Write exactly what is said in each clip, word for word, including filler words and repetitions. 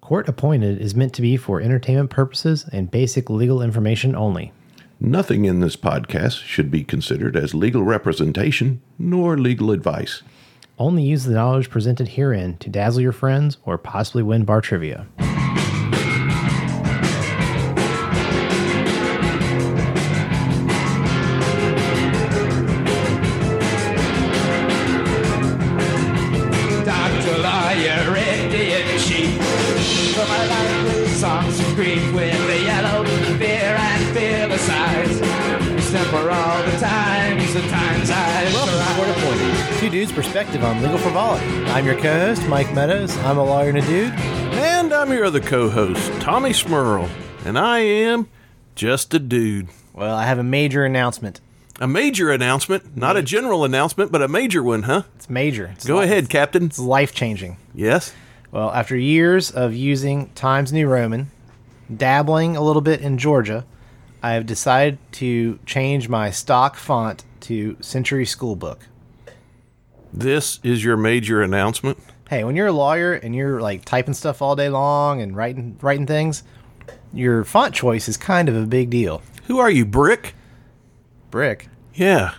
Court appointed is meant to be for entertainment purposes and basic legal information only. Nothing in this podcast should be considered as legal representation nor legal advice. Only use the knowledge presented herein to dazzle your friends or possibly win bar trivia. For all the times, the times I Welcome to Court Appointed, two dudes' perspective on legal frivolity. I'm your co-host, Mike Meadows. I'm a lawyer and a dude. And I'm your other co-host, Tommy Smurl. And I am just a dude. Well, I have a major announcement. A major announcement? Not a general announcement, but a major one, huh? It's major. It's Go life, ahead, Captain. It's life-changing. Yes? Well, after years of using Times New Roman, dabbling a little bit in Georgia, I have decided to change my stock font to Century Schoolbook. This is your major announcement? Hey, when you're a lawyer and you're like typing stuff all day long and writing writing things, your font choice is kind of a big deal. Who are you, Brick? Brick? Yeah.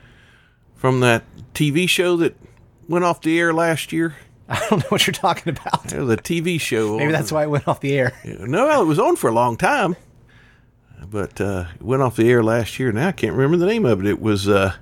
From that T V show that went off the air last year? I don't know what you're talking about. It was a T V show. Maybe that's why it went off the air. No, it was on for a long time. But uh, it went off the air last year. Now I can't remember the name of it. It was uh,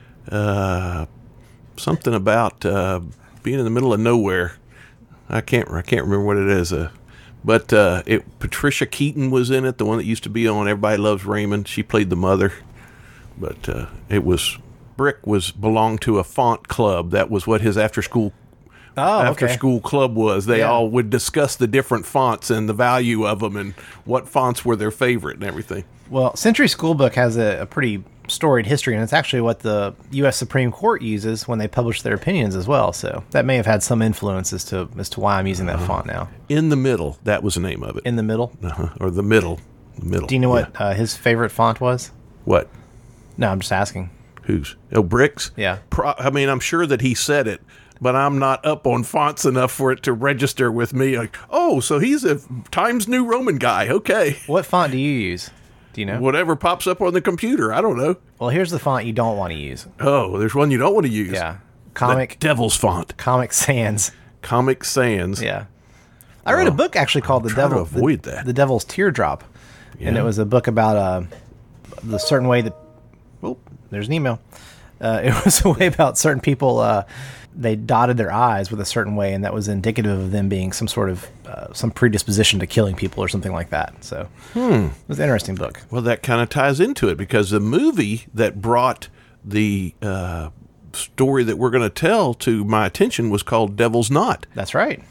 uh, something about uh, being in the middle of nowhere. I can't. I can't remember what it is. Uh, but uh, it Patricia Keaton was in it, the one that used to be on Everybody Loves Raymond. She played the mother. But uh, it was Brick was belonged to a font club. That was what his after school. Oh, after okay. school club was. They Yeah. all would discuss the different fonts and the value of them and what fonts were their favorite and everything. Well, Century Schoolbook has a, a pretty storied history, and it's actually what the U S Supreme Court uses when they publish their opinions as well. So that may have had some influence as to as to why I'm using that uh-huh. font now. In the Middle, that was the name of it. In the Middle? Uh-huh. Or the Middle. The middle. Do you know yeah. what uh, his favorite font was? What? No, I'm just asking. Whose? Oh, Brick's? Yeah. Pro- I mean, I'm sure that he said it, but I'm not up on fonts enough for it to register with me. Like, oh, so he's a Times New Roman guy. Okay. What font do you use? Do you know? Whatever pops up on the computer. I don't know. Well, here's the font you don't want to use. Oh, there's one you don't want to use. Yeah. Comic. The Devil's font. Comic Sans. Comic Sans. Yeah. I read oh, a book actually called I'm The Devil. To avoid the, that. The Devil's Teardrop. Yeah. And it was a book about uh, the certain way that. Oh, there's an email. Uh, it was a way about certain people. Uh, they dotted their eyes with a certain way, and that was indicative of them being some sort of uh, some predisposition to killing people or something like that. So hmm. it was an interesting book. Well, that kind of ties into it because the movie that brought the uh, story that we're going to tell to my attention was called Devil's Knot. That's right.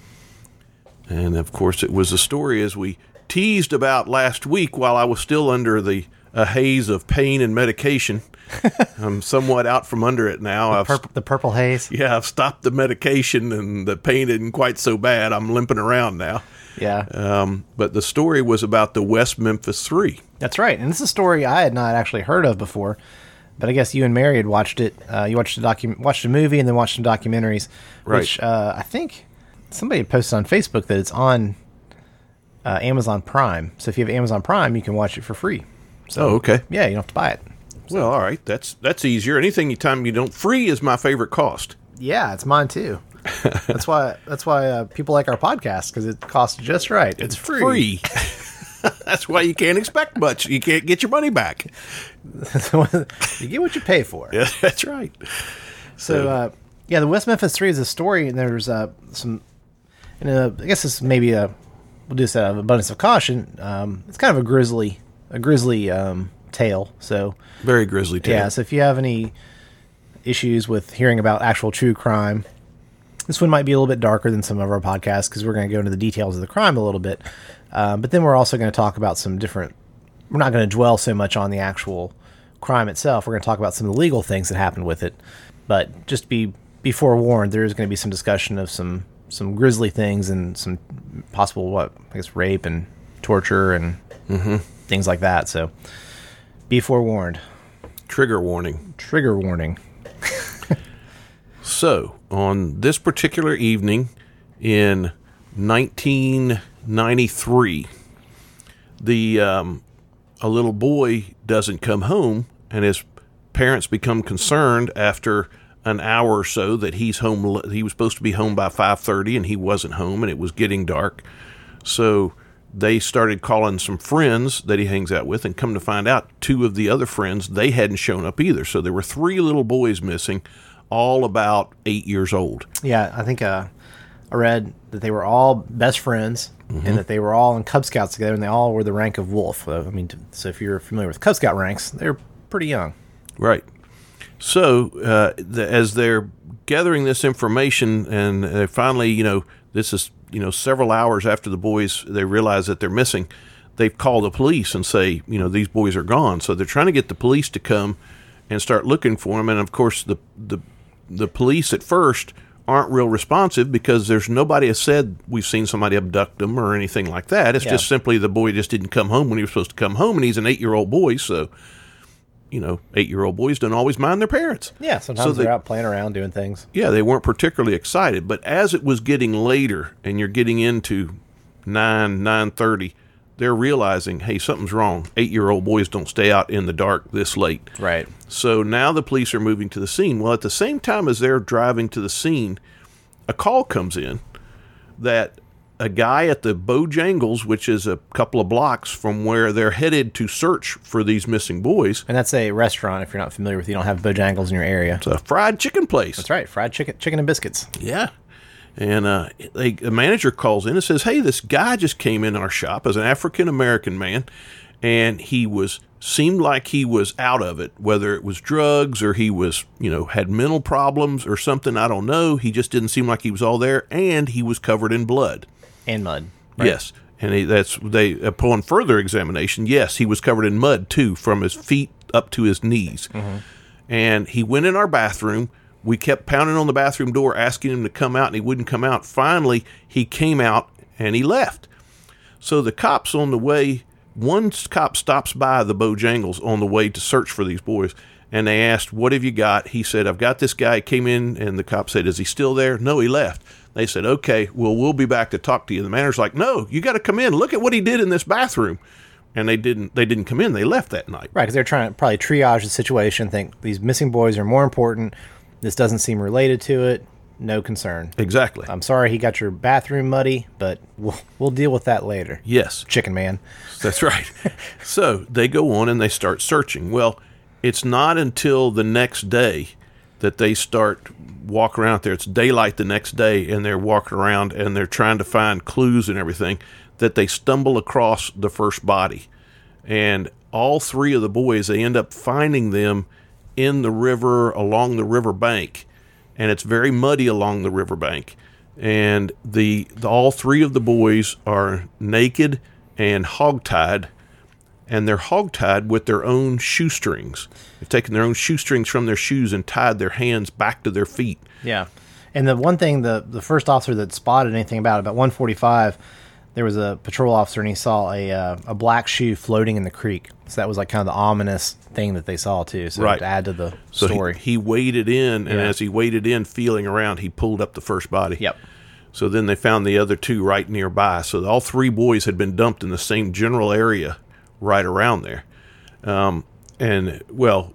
And, of course, it was a story as we teased about last week while I was still under the a haze of pain and medication. I'm somewhat out from under it now. The, I've, purple, the purple haze? Yeah, I've stopped the medication and the pain isn't quite so bad. I'm limping around now. Yeah. Um, but the story was about the West Memphis Three. That's right. And this is a story I had not actually heard of before. But I guess you and Mary had watched it. Uh, you watched the docu- watched a movie and then watched some documentaries. Right. Which uh, I think somebody had posted on Facebook that it's on uh, Amazon Prime. So if you have Amazon Prime, you can watch it for free. So, oh, okay. Yeah, you don't have to buy it. So, well, all right. That's that's easier. Anything you time you don't free is my favorite cost. Yeah, it's mine too. that's why that's why uh, people like our podcast because it costs just right. It's, it's free. free. That's why you can't expect much. You can't get your money back. You get what you pay for. Yeah, that's right. So, uh, yeah, the West Memphis Three is a story, and there's uh, some. And uh, I guess this maybe a we'll do this out of abundance of caution. Um, it's kind of a grisly. A grisly um, tale, so very grisly tale. Yeah, so if you have any issues with hearing about actual true crime, this one might be a little bit darker than some of our podcasts because we're going to go into the details of the crime a little bit. Um, but then we're also going to talk about some different. We're not going to dwell so much on the actual crime itself. We're going to talk about some of the legal things that happened with it. But just be be forewarned, there is going to be some discussion of some some grisly things and some possible what I guess rape and torture and. Mm-hmm. Things like that, so be forewarned. Trigger warning. Trigger warning. So, on this particular evening in nineteen ninety-three, the um, a little boy doesn't come home, and his parents become concerned after an hour or so that he's home. He was supposed to be home by five thirty, and he wasn't home, and it was getting dark. So they started calling some friends that he hangs out with, and come to find out, two of the other friends, they hadn't shown up either. So there were three little boys missing, all about eight years old. Yeah, I think uh, I read that they were all best friends, mm-hmm. and that they were all in Cub Scouts together, and they all were the rank of wolf. Uh, I mean, so if you're familiar with Cub Scout ranks, they're pretty young. Right. So uh, the, as they're gathering this information, and they finally, you know, this is, you know, several hours after the boys, they realize that they're missing, they've called the police and say, you know, these boys are gone. So they're trying to get the police to come and start looking for them. And of course, the the the police at first aren't real responsive, because there's nobody has said we've seen somebody abduct them or anything like that. It's yeah. just simply the boy just didn't come home when he was supposed to come home, and he's an eight-year-old boy, so, you know, eight-year-old boys don't always mind their parents. Yeah, sometimes so they're they, out playing around doing things. Yeah, they weren't particularly excited. But as it was getting later, and you're getting into nine, nine thirty, they're realizing, hey, something's wrong. Eight-year-old boys don't stay out in the dark this late. Right. So now the police are moving to the scene. Well, at the same time as they're driving to the scene, a call comes in that a guy at the Bojangles, which is a couple of blocks from where they're headed to search for these missing boys. And that's a restaurant, if you're not familiar with it. You don't have Bojangles in your area. It's a fried chicken place. That's right, fried chicken chicken and biscuits. Yeah. And uh, they, the manager calls in and says, hey, this guy just came in our shop as an African-American man, and he was seemed like he was out of it, whether it was drugs or he was, you know, had mental problems or something, I don't know. He just didn't seem like he was all there, and he was covered in blood. And mud. Right? Yes. And he, that's they upon further examination, yes, he was covered in mud, too, from his feet up to his knees. Mm-hmm. And he went in our bathroom. We kept pounding on the bathroom door, asking him to come out, and he wouldn't come out. Finally, he came out, and he left. So the cops on the way, one cop stops by the Bojangles on the way to search for these boys, and they asked, what have you got? He said, I've got this guy. He came in, and the cop said, is he still there? No, he left. They said, okay, well, we'll be back to talk to you. The manager's like, no, you got to come in. Look at what he did in this bathroom. And they didn't They didn't come in. They left that night. Right, because they're trying to probably triage the situation, think these missing boys are more important. This doesn't seem related to it. No concern. Exactly. I'm sorry he got your bathroom muddy, but we'll, we'll deal with that later. Yes. Chicken man. That's right. So they go on and they start searching. Well, it's not until the next day that they start walking around there. It's daylight the next day, and they're walking around and they're trying to find clues and everything, that they stumble across the first body. And all three of the boys, they end up finding them in the river, along the river bank, and it's very muddy along the river bank. And the, the all three of the boys are naked and hogtied, and they're hogtied with their own shoestrings. They've taken their own shoestrings from their shoes and tied their hands back to their feet. Yeah. And the one thing, the, the first officer that spotted anything about it, about one forty-five, there was a patrol officer, and he saw a uh, a black shoe floating in the creek. So that was like kind of the ominous thing that they saw, too. So right. to add to the so story. He, he waded in, and yeah. as he waded in, feeling around, he pulled up the first body. Yep. So then they found the other two right nearby. So all three boys had been dumped in the same general area right around there. Um, and, well,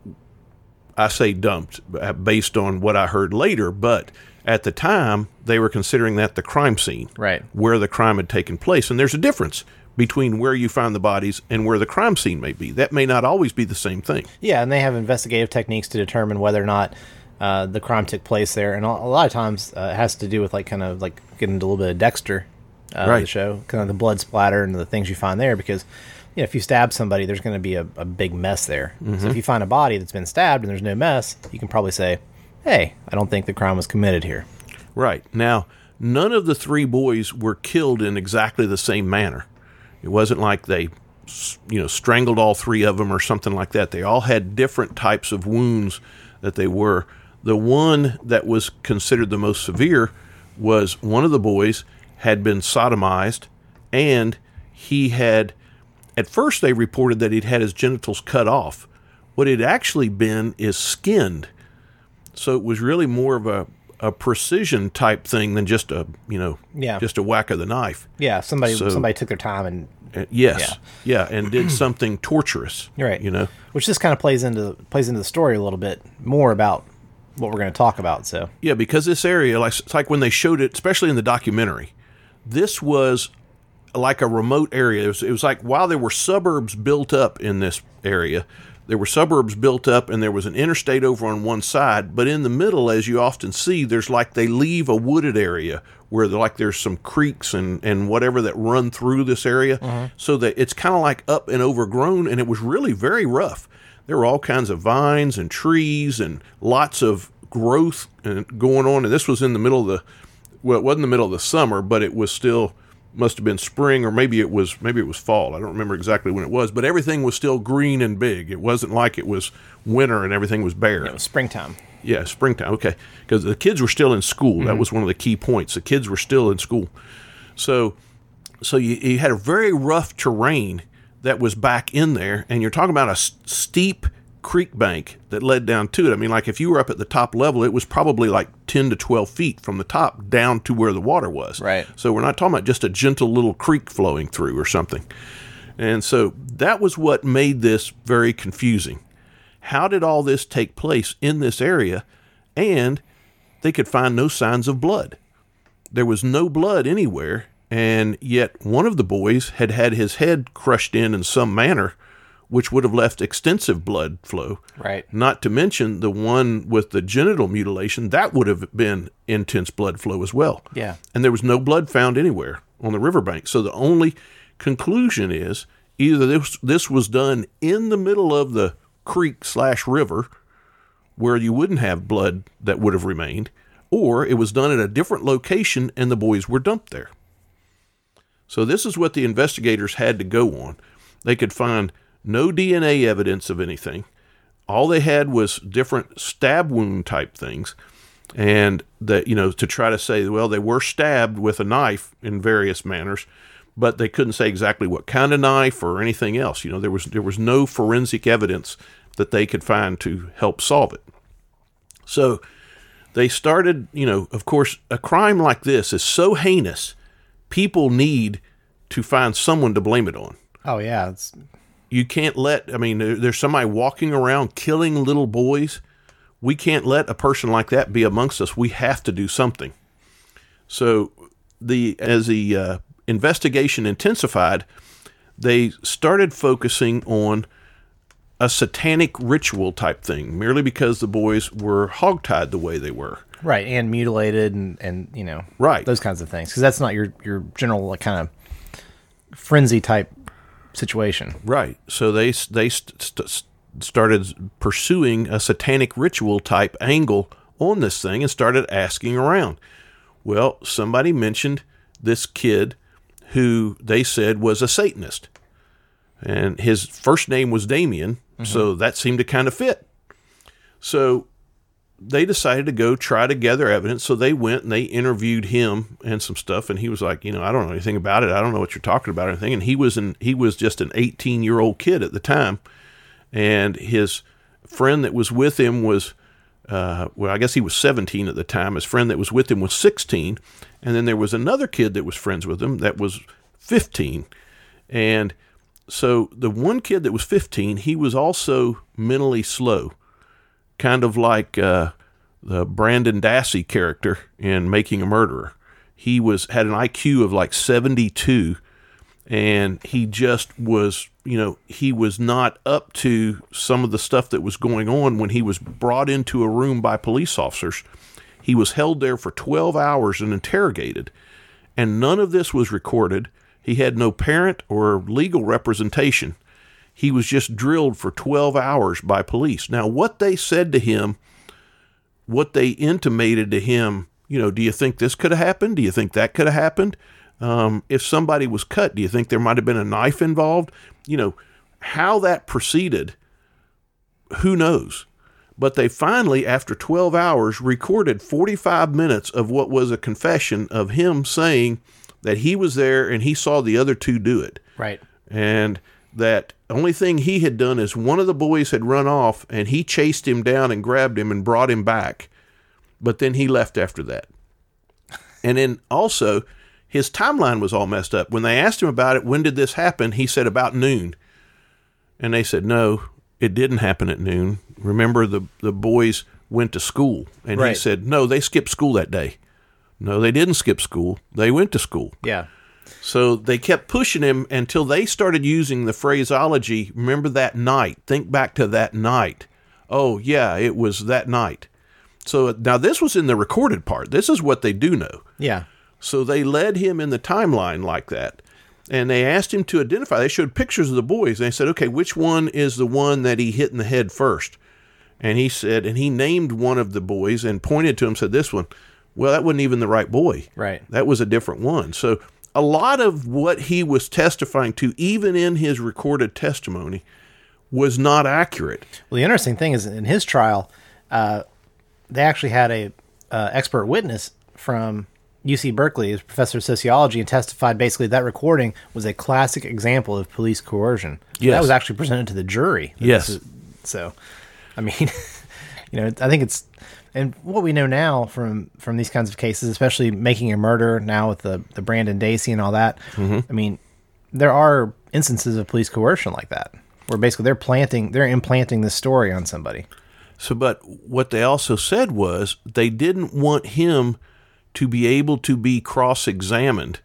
I say dumped based on what I heard later, but at the time, they were considering that the crime scene, right, where the crime had taken place. And there's a difference between where you find the bodies and where the crime scene may be. That may not always be the same thing. Yeah, and they have investigative techniques to determine whether or not uh, the crime took place there. And a lot of times uh, it has to do with like kind of like getting into a little bit of Dexter, uh, right. the show, kind of the blood splatter and the things you find there, because you know, if you stab somebody, there's going to be a, a big mess there. Mm-hmm. So if you find a body that's been stabbed and there's no mess, you can probably say, hey, I don't think the crime was committed here. Right. Now, none of the three boys were killed in exactly the same manner. It wasn't like they, you know, strangled all three of them or something like that. They all had different types of wounds that they were. The one that was considered the most severe was one of the boys had been sodomized, and he had, at first they reported that he'd had his genitals cut off. What it had actually been is skinned. So it was really more of a, a precision type thing than just a, you know, Yeah. just a whack of the knife. Yeah, somebody So- somebody took their time and Uh, yes. Yeah. And did something torturous. You're right. You know? which this kind of plays into plays into the story a little bit more about what we're going to talk about. So Yeah, because this area, like it's like when they showed it, especially in the documentary, this was like a remote area. It was, it was like while there were suburbs built up in this area, there were suburbs built up and there was an interstate over on one side, but in the middle, as you often see, there's like they leave a wooded area where they're like there's some creeks and, and whatever that run through this area, so that it's kind of like up and overgrown, and it was really very rough. There were all kinds of vines and trees and lots of growth and going on, and this was in the middle of the, well, it wasn't the middle of the summer, but it was still, must have been spring, or maybe it was maybe it was fall. I don't remember exactly when it was, but everything was still green and big. It wasn't like it was winter and everything was bare. it was springtime. Yeah, springtime. Okay, because the kids were still in school. That was one of the key points. The kids were still in school, so so you, you had a very rough terrain that was back in there, and you're talking about a s- steep creek bank that led down to it. I mean, like if you were up at the top level, it was probably like ten to twelve feet from the top down to where the water was. Right. So we're not talking about just a gentle little creek flowing through or something. And so that was what made this very confusing. How did all this take place in this area? And they could find no signs of blood. There was no blood anywhere, and yet one of the boys had had his head crushed in in some manner, which would have left extensive blood flow. Right. Not to mention the one with the genital mutilation, that would have been intense blood flow as well. Yeah. And there was no blood found anywhere on the riverbank. So the only conclusion is either this this was done in the middle of the creek slash river where you wouldn't have blood that would have remained, or it was done at a different location and the boys were dumped there. So this is what the investigators had to go on. They could find no D N A evidence of anything. All they had was different stab wound type things. And that, you know, to try to say, well, they were stabbed with a knife in various manners, but they couldn't say exactly what kind of knife or anything else. You know, there was there was no forensic evidence that they could find to help solve it. So they started, you know, of course, a crime like this is so heinous, people need to find someone to blame it on. Oh yeah, it's You can't let, I mean, there, there's somebody walking around killing little boys. We can't let a person like that be amongst us. We have to do something. So the as the uh, investigation intensified, they started focusing on a satanic ritual type thing, merely because the boys were hogtied the way they were. right, and mutilated and and you know, Right. those kinds of things, because that's not your your general like, kind of frenzy type situation. Right. So they they st- st- started pursuing a satanic ritual type angle on this thing and started asking around. Well, somebody mentioned this kid who they said was a Satanist. And his first name was Damien, so that seemed to kind of fit. So they decided to go try to gather evidence. So they went and they interviewed him and some stuff. And he was like, you know, I don't know anything about it. I don't know what you're talking about or anything. And he was an, he was just an eighteen year old kid at the time. And his friend that was with him was, uh, well, I guess he was seventeen at the time. His friend that was with him was sixteen. And then there was another kid that was friends with him that was fifteen. And so the one kid that was fifteen, he was also mentally slow. Kind of like uh, the Brandon Dassey character in Making a Murderer. He was had an I Q of like seventy-two, and he just was, you know, he was not up to some of the stuff that was going on when he was brought into a room by police officers. He was held there for twelve hours and interrogated, and none of this was recorded. He had no parent or legal representation. He was just drilled for twelve hours by police. Now, what they said to him, what they intimated to him, you know, do you think this could have happened? Do you think that could have happened? Um, if somebody was cut, do you think there might have been a knife involved? You know, how that proceeded, who knows? But they finally, after twelve hours, recorded forty-five minutes of what was a confession of him saying that he was there and he saw the other two do it. Right. And that only thing he had done is one of the boys had run off and he chased him down and grabbed him and brought him back. but then he left after that. And then also, his timeline was all messed up. When they asked him about it, when did this happen? He said about noon. And they said, no, it didn't happen at noon. Remember, the, the boys went to school. And Right. he said, no, they skipped school that day. No, they didn't skip school. They went to school. Yeah. So they kept pushing him until they started using the phraseology, remember that night. Think back to that night. Oh, yeah, it was that night. So now this was in the recorded part. This is what they do know. Yeah. So they led him in the timeline like that. And they asked him to identify. They showed pictures of the boys. And they said, okay, which one is the one that he hit in the head first? And he said, and he named one of the boys and pointed to him, said, this one. Well, that wasn't even the right boy. Right. That was a different one. So a lot of what he was testifying to, even in his recorded testimony, was not accurate. Well, the interesting thing is, in his trial, uh, they actually had a uh, expert witness from U C Berkeley, as professor of sociology, and testified basically that recording was a classic example of police coercion. Yes. That was actually presented to the jury. Yes. Is, so, I mean, you know, I think it's, and what we know now from, from these kinds of cases, especially Making a Murder now with the, the Brandon Dacey and all that, mm-hmm. I mean, there are instances of police coercion like that, where basically they're planting, they're implanting this story on somebody. So, but what they also said was they didn't want him to be able to be cross-examined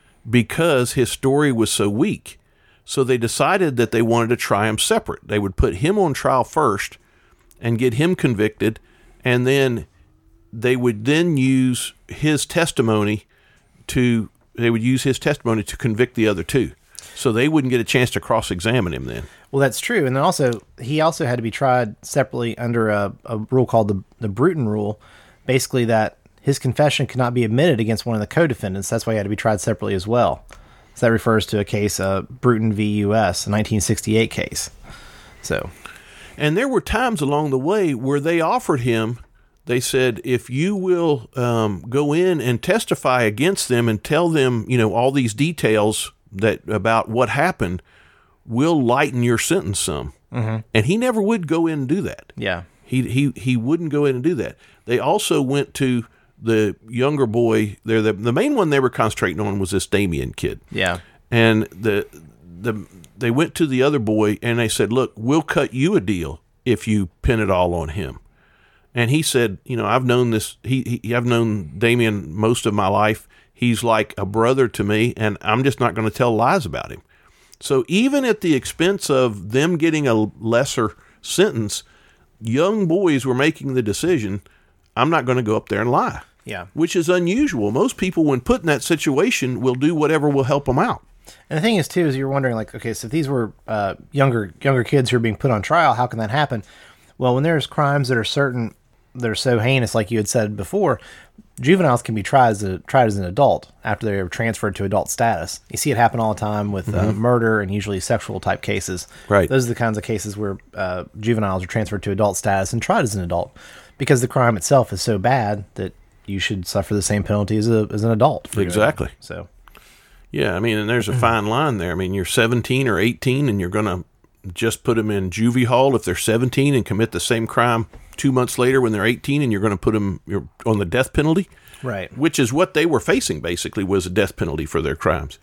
because his story was so weak. So they decided that they wanted to try him separate. They would put him on trial first and get him convicted, and then they would then use his testimony to, they would use his testimony to convict the other two. So they wouldn't get a chance to cross-examine him then. Well, that's true. And then also, he also had to be tried separately under a, a rule called the, the Bruton Rule, basically that his confession could not be admitted against one of the co-defendants. That's why he had to be tried separately as well. So that refers to a case, uh, Bruton v. U S, a nineteen sixty-eight case. So, and there were times along the way where they offered him, they said, if you will um, go in and testify against them and tell them, you know, all these details that about what happened, we'll lighten your sentence some. Mm-hmm. And he never would go in and do that. yeah. He he he wouldn't go in and do that. They also went to the younger boy there. The, the main one they were concentrating on was this Damien kid. Yeah. And the the they went to the other boy and they said, look, we'll cut you a deal if you pin it all on him. And he said, you know, I've known this, he, he I've known Damien most of my life. He's like a brother to me, and I'm just not going to tell lies about him. So even at the expense of them getting a lesser sentence, young boys were making the decision, I'm not going to go up there and lie. Yeah. Which is unusual. Most people, when put in that situation, will do whatever will help them out. And the thing is, too, is you're wondering, like, okay, so if these were uh, younger younger kids who are being put on trial, how can that happen? Well, when there's crimes that are certain, that are so heinous, like you had said before, juveniles can be tried as, a, tried as an adult after they're transferred to adult status. You see it happen all the time with mm-hmm. uh, murder and usually sexual-type cases. Right. Those are the kinds of cases where uh, juveniles are transferred to adult status and tried as an adult because the crime itself is so bad that you should suffer the same penalty as, a, as an adult. For exactly. Doing it. So... Yeah, I mean, and there's a fine line there. I mean, you're seventeen or eighteen, and you're going to just put them in juvie hall if they're seventeen and commit the same crime two months later when they're eighteen, and you're going to put them on the death penalty? Right. Which is what they were facing, basically, was a death penalty for their crimes.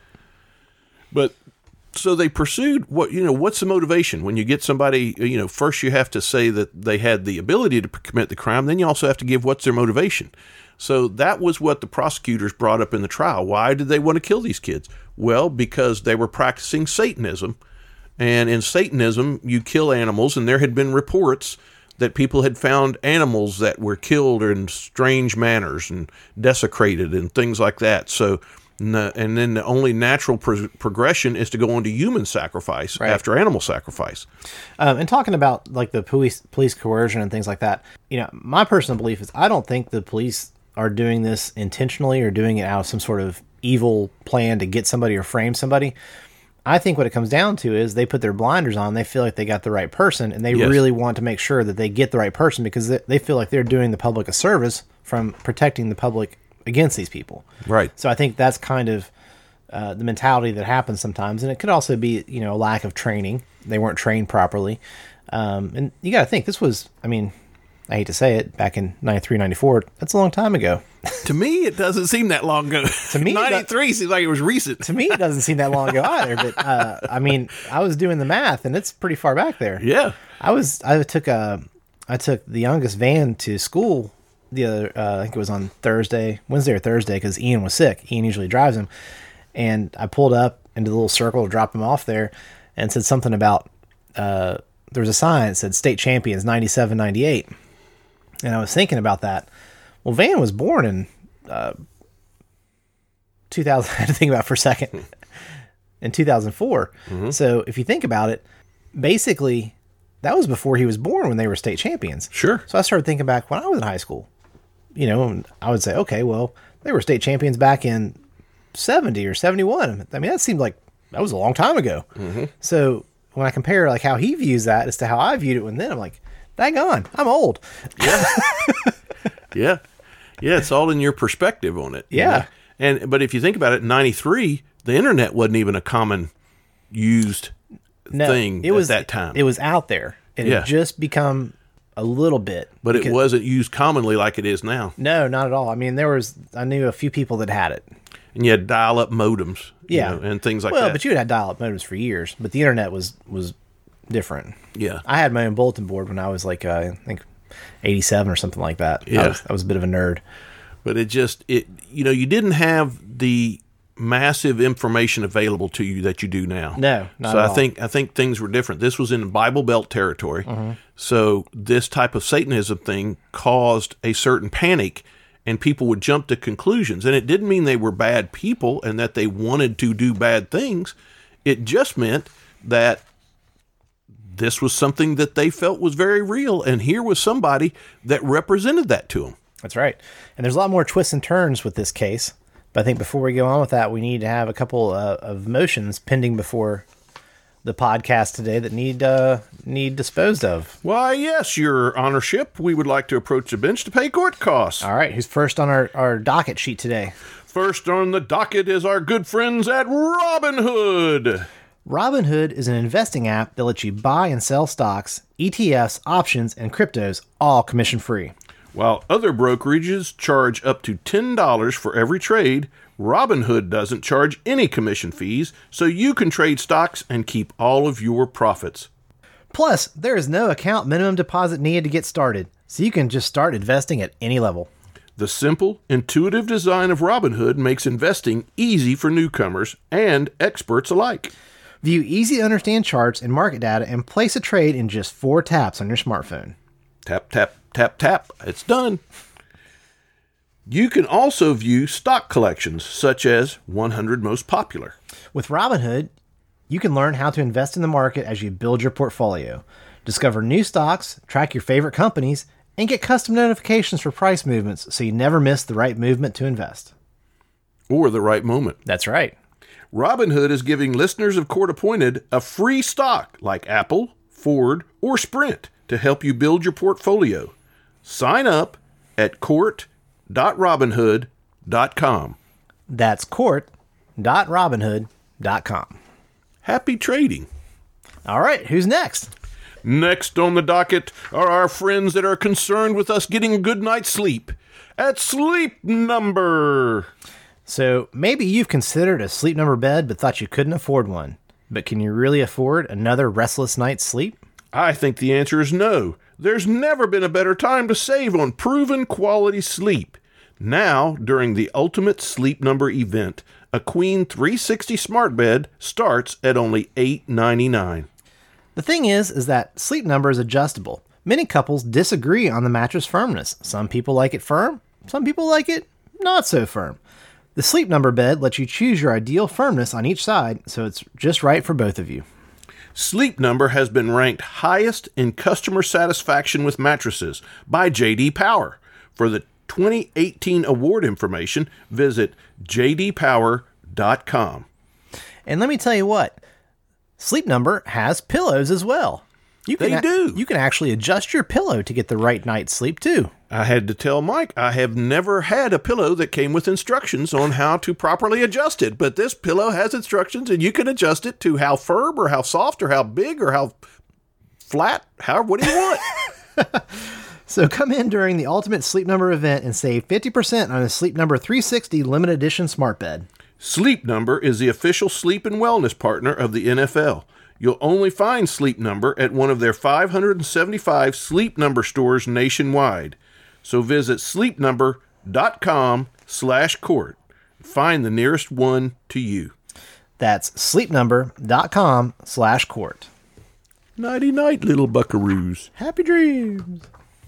But so they pursued what, you know, what's the motivation? When you get somebody, you know, first you have to say that they had the ability to commit the crime, then you also have to give what's their motivation. So that was what the prosecutors brought up in the trial. Why did they want to kill these kids? Well, because they were practicing Satanism. And in Satanism, you kill animals, and there had been reports that people had found animals that were killed in strange manners and desecrated and things like that. So, and then the only natural pro- progression is to go on to human sacrifice right. after animal sacrifice. Um, and talking about like the police police coercion and things like that, you know, my personal belief is I don't think the police are doing this intentionally or doing it out of some sort of evil plan to get somebody or frame somebody. I think what it comes down to is they put their blinders on, they feel like they got the right person, and they yes. really want to make sure that they get the right person because they, they feel like they're doing the public a service from protecting the public against these people. Right. So I think that's kind of uh, the mentality that happens sometimes, and it could also be, you know, a lack of training. They weren't trained properly. Um, and you got to think, this was, I mean... I hate to say it, back in ninety-three, ninety-four, that's a long time ago. To me, it doesn't seem that long ago. To me, ninety-three seems like it was recent. To me, it doesn't seem that long ago either. But uh, I mean, I was doing the math, and it's pretty far back there. Yeah, I was. I took a. I took the youngest Van to school the other. Uh, I think it was on Thursday, Wednesday or Thursday, because Ian was sick. Ian usually drives him, and I pulled up into the little circle to drop him off there, and said something about. Uh, there was a sign that said "State Champions ninety-seven ninety-eight," and I was thinking about that. Well, Van was born in uh, two thousand. I had to think about it for a second. In two thousand four. Mm-hmm. So if you think about it, basically that was before he was born when they were state champions. Sure. So I started thinking back when I was in high school. You know, and I would say, okay, well, they were state champions back in seventy or seventy-one. I mean, that seemed like that was a long time ago. Mm-hmm. So when I compare like how he views that as to how I viewed it when then, I'm like, dang on, I'm old. Yeah. yeah. Yeah, it's all in your perspective on it. Yeah. You know? And but if you think about it, in ninety-three, the internet wasn't even a common used no, thing it was, at that time. It was out there. It yeah. had just become a little bit. But because, it wasn't used commonly like it is now. No, not at all. I mean, there was, I knew a few people that had it. And you had dial-up modems. Yeah. You know, and things like well, that. Well, but you had had dial-up modems for years, but the internet was, was different. Yeah. I had my own bulletin board when I was like, uh, I think eighty-seven or something like that. Yeah. I was, I was a bit of a nerd. But it just, it you know, you didn't have the massive information available to you that you do now. No, not so at I all. think I think things were different. This was in Bible Belt territory. Mm-hmm. So this type of Satanism thing caused a certain panic, and people would jump to conclusions. And it didn't mean they were bad people and that they wanted to do bad things. It just meant that this was something that they felt was very real, and here was somebody that represented that to them. That's right. And there's a lot more twists and turns with this case. But I think before we go on with that, we need to have a couple uh, of motions pending before the podcast today that need uh, need disposed of. Why, yes, Your Honorship. We would like to approach the bench to pay court costs. All right. Who's first on our, our docket sheet today? First on the docket is our good friends at Robinhood. Robinhood is an investing app that lets you buy and sell stocks, E T Fs, options, and cryptos, all commission-free. While other brokerages charge up to ten dollars for every trade, Robinhood doesn't charge any commission fees, so you can trade stocks and keep all of your profits. Plus, there is no account minimum deposit needed to get started, so you can just start investing at any level. The simple, intuitive design of Robinhood makes investing easy for newcomers and experts alike. View easy-to-understand charts and market data and place a trade in just four taps on your smartphone. Tap, tap, tap, tap. It's done. You can also view stock collections, such as one hundred Most Popular. With Robinhood, you can learn how to invest in the market as you build your portfolio. Discover new stocks, track your favorite companies, and get custom notifications for price movements so you never miss the right movement to invest. Or the right moment. That's right. Robinhood is giving listeners of Court Appointed a free stock like Apple, Ford, or Sprint to help you build your portfolio. Sign up at court dot robinhood dot com. That's court dot robinhood dot com. Happy trading. All right, who's next? Next on the docket are our friends that are concerned with us getting a good night's sleep at Sleep Number. So maybe you've considered a Sleep Number bed but thought you couldn't afford one. But can you really afford another restless night's sleep? I think the answer is no. There's never been a better time to save on proven quality sleep. Now, during the Ultimate Sleep Number event, a Queen three sixty smart bed starts at only eight ninety-nine. The thing is, is that Sleep Number is adjustable. Many couples disagree on the mattress firmness. Some people like it firm, some people like it not so firm. The Sleep Number bed lets you choose your ideal firmness on each side, so it's just right for both of you. Sleep Number has been ranked highest in customer satisfaction with mattresses by J D Power. For the twenty eighteen award information, visit j d power dot com. And let me tell you what, Sleep Number has pillows as well. You can They do. You can actually adjust your pillow to get the right night's sleep too. I had to tell Mike I have never had a pillow that came with instructions on how to properly adjust it, but this pillow has instructions and you can adjust it to how firm or how soft or how big or how flat. How what do you want? So come in during the Ultimate Sleep Number event and save fifty percent on a Sleep Number three sixty limited edition smart bed. Sleep Number is the official sleep and wellness partner of the N F L. You'll only find Sleep Number at one of their five hundred seventy-five Sleep Number stores nationwide. So visit sleepnumber.com slash court. Find the nearest one to you. That's sleepnumber.com slash court. Nighty-night, little buckaroos. Happy dreams.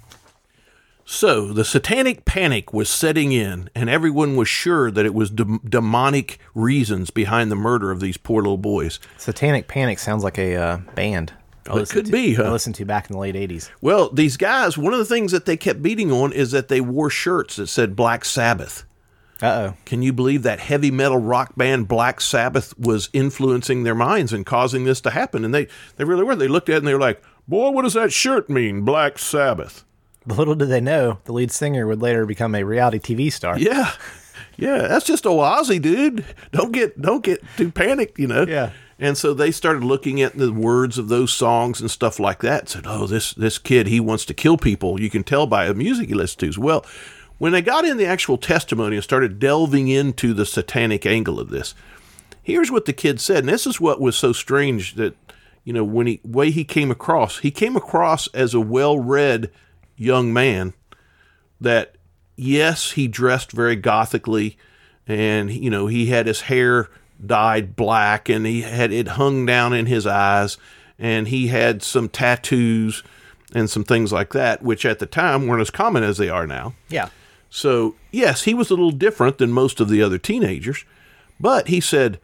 So, the satanic panic was setting in, and everyone was sure that it was de- demonic reasons behind the murder of these poor little boys. Satanic Panic sounds like a uh, band. I Oh, it listened could to- be, huh? I listened to back in the late eighties. Well, these guys, one of the things that they kept beating on is that they wore shirts that said Black Sabbath. Uh-oh. Can you believe that heavy metal rock band Black Sabbath was influencing their minds and causing this to happen? And they, they really were. They looked at it and they were like, boy, what does that shirt mean, Black Sabbath? Little did they know, the lead singer would later become a reality T V star. Yeah. Yeah, that's just Oazy, dude. Don't get don't get too panicked, you know. Yeah. And so they started looking at the words of those songs and stuff like that and said, oh, this this kid, he wants to kill people. You can tell by the music he listens to. Well, when they got in the actual testimony and started delving into the satanic angle of this, here's what the kid said. And this is what was so strange that, you know, when he way he came across, he came across as a well-read young man that, yes, he dressed very gothically, and, you know, he had his hair dyed black, and he had it hung down in his eyes, and he had some tattoos and some things like that, which at the time weren't as common as they are now. Yeah. So, yes, he was a little different than most of the other teenagers, but he said,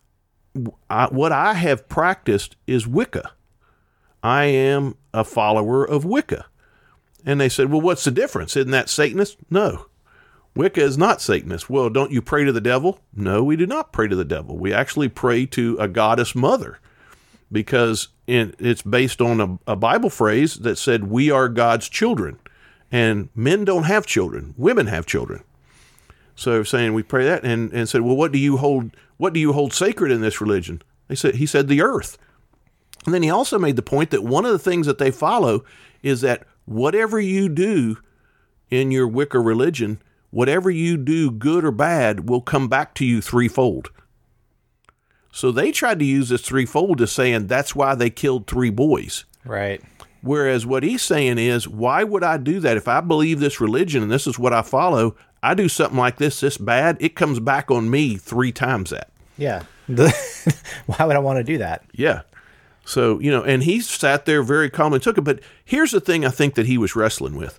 I, what I have practiced is Wicca. I am a follower of Wicca. And they said, well, what's the difference? Isn't that Satanist? No. Wicca is not Satanist. Well, don't you pray to the devil? No, we do not pray to the devil. We actually pray to a goddess mother, because in, it's based on a, a Bible phrase that said, we are God's children. And men don't have children. Women have children. So they're saying we pray that, and, and said, well, what do you hold what do you hold sacred in this religion? They said he said the earth. And then he also made the point that one of the things that they follow is that whatever you do in your Wicca religion, whatever you do, good or bad, will come back to you threefold. So they tried to use this threefold as saying that's why they killed three boys. Right. Whereas what he's saying is, why would I do that? If I believe this religion and this is what I follow, I do something like this, this bad, it comes back on me three times that. Yeah. The, why would I want to do that? Yeah. So, you know, and he sat there very calmly and took it. But here's the thing I think that he was wrestling with.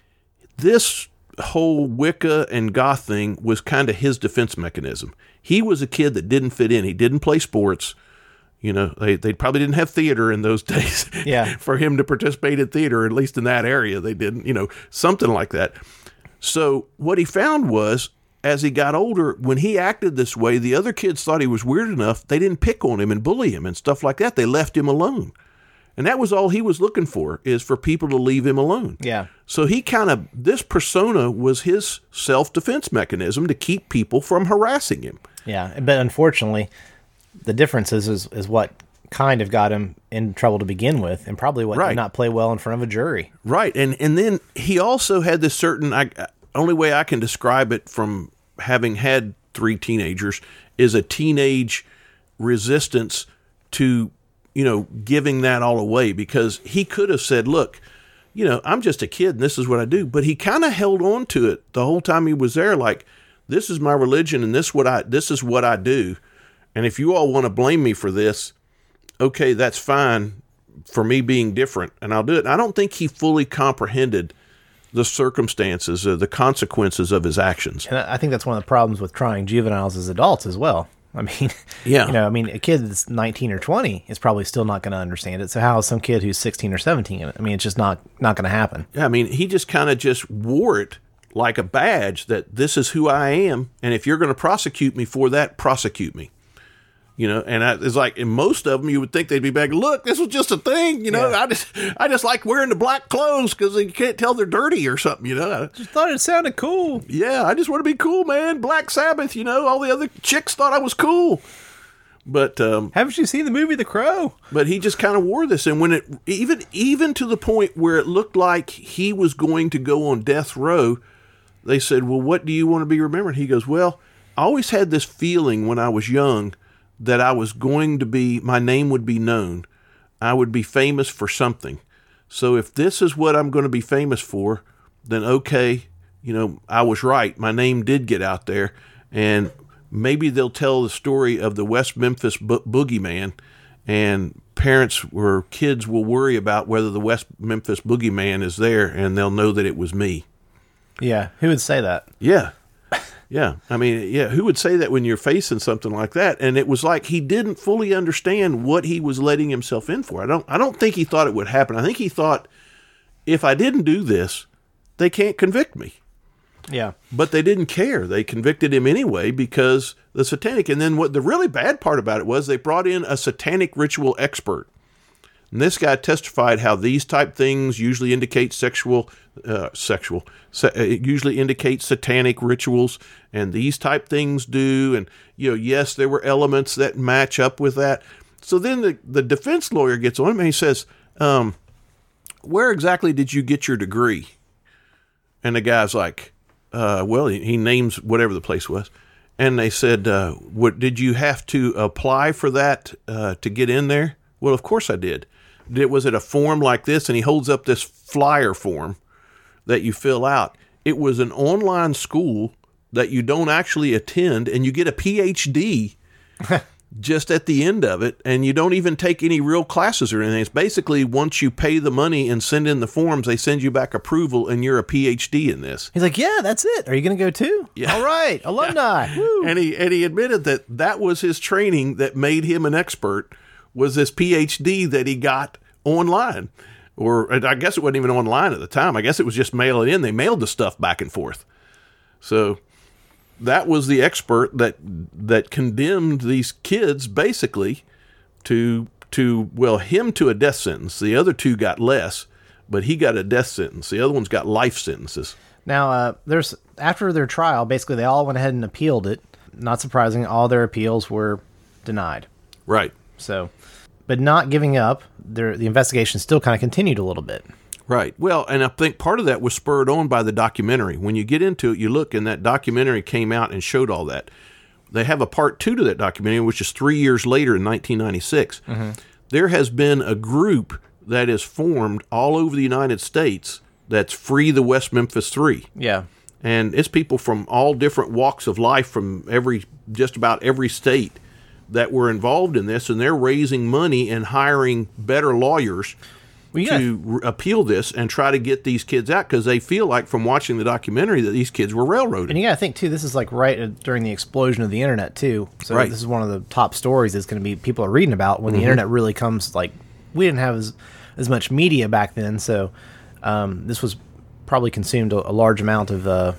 This whole Wicca and goth thing was kind of his defense mechanism. He was a kid that didn't fit in. He didn't play sports. You know, they, they probably didn't have theater in those days. Yeah. For him to participate in theater, at least in that area, they didn't, you know, something like that. So what he found was, as he got older, when he acted this way, the other kids thought he was weird enough. They didn't pick on him and bully him and stuff like that. They left him alone. And that was all he was looking for, is for people to leave him alone. Yeah. So he kind of, this persona was his self-defense mechanism to keep people from harassing him. Yeah. But unfortunately, the difference is, is, is what kind of got him in trouble to begin with, and probably what Right. did not play well in front of a jury. Right. And and then he also had this certain, I, only way I can describe it from having had three teenagers, is a teenage resistance to, you know, giving that all away, because he could have said, look, you know, I'm just a kid and this is what I do. But he kind of held on to it the whole time he was there. Like, this is my religion and this what I, this is what I do. And if you all want to blame me for this, okay, that's fine for me being different, and I'll do it. And I don't think he fully comprehended the circumstances, uh, the consequences of his actions. And I think that's one of the problems with trying juveniles as adults as well. I mean, Yeah. you know, I mean, a kid that's nineteen or twenty is probably still not going to understand it. So how is some kid who's sixteen or seventeen? I mean, it's just not, not going to happen. Yeah, I mean, he just kind of just wore it like a badge that this is who I am, and if you're going to prosecute me for that, prosecute me. You know, and I, it's like in most of them, you would think they'd be back. Look, this was just a thing. You know, Yeah. I just, I just like wearing the black clothes because you can't tell they're dirty or something. You know, Just thought it sounded cool. yeah, I just want to be cool, man. Black Sabbath. You know, all the other chicks thought I was cool. But um, Haven't you seen the movie The Crow? but he just kind of wore this, and when it even even to the point where it looked like he was going to go on death row, they said, "Well, what do you want to be remembered?" He goes, "Well, I always had this feeling when I was young that I was going to be, my name would be known. I would be famous for something. So if this is what I'm going to be famous for, then okay, you know, I was right. My name did get out there, and maybe they'll tell the story of the West Memphis bo- boogeyman, and parents or kids will worry about whether the West Memphis boogeyman is there, and they'll know that it was me." Yeah, who would say that? Yeah. Yeah. I mean, yeah, who would say that when you're facing something like that? And it was like he didn't fully understand what he was letting himself in for. I don't I don't think he thought it would happen. I think he thought, if I didn't do this, they can't convict me. Yeah. But they didn't care. They convicted him anyway because the satanic. And then what the really bad part about it was they brought in a satanic ritual expert. And this guy testified how these type things usually indicate sexual, uh, sexual, sa- it usually indicates satanic rituals, and these type things do. And, you know, yes, there were elements that match up with that. So then the, the defense lawyer gets on him and he says, um, where exactly did you get your degree? And the guy's like, uh, well, he, he names whatever the place was. And they said, uh, what, did you have to apply for that uh, to get in there? Well, of course I did. Did, was it a form like this? And he holds up this flyer form that you fill out. It was an online school that you don't actually attend, and you get a P H D just at the end of it, and you don't even take any real classes or anything. It's basically once you pay the money and send in the forms, they send you back approval, and you're a P H D in this. He's like, yeah, that's it. Are you going to go too? Yeah. All right. Alumni. Woo. And he and he admitted that that was his training that made him an expert, was this P H D that he got online. Or I guess it wasn't even online at the time. I guess it was just mail it in. They mailed the stuff back and forth. So that was the expert that that condemned these kids basically to to well him to a death sentence. The other two got less, but he got a death sentence. The other one's got life sentences. Now, uh, there's after their trial, basically they all went ahead and appealed it. Not surprising, all their appeals were denied. Right. So, but not giving up, their the investigation still kind of continued a little bit. Right. Well, and I think part of that was spurred on by the documentary. When you get into it, you look, and that documentary came out and showed all that. They have a part two to that documentary, which is three years later in nineteen ninety-six. Mm-hmm. There has been a group that is formed all over the United States that's Free the West Memphis Three. Yeah. And it's people from all different walks of life from every, just about every state that were involved in this, and they're raising money and hiring better lawyers well, to gotta, re- appeal this and try to get these kids out, because they feel like from watching the documentary that these kids were railroaded. And you got to think, too, this is like right during the explosion of the internet, too. So right. This is one of the top stories that's going to be people are reading about when mm-hmm. the internet really comes. Like, we didn't have as, as much media back then, so um, this was probably consumed a, a large amount of uh,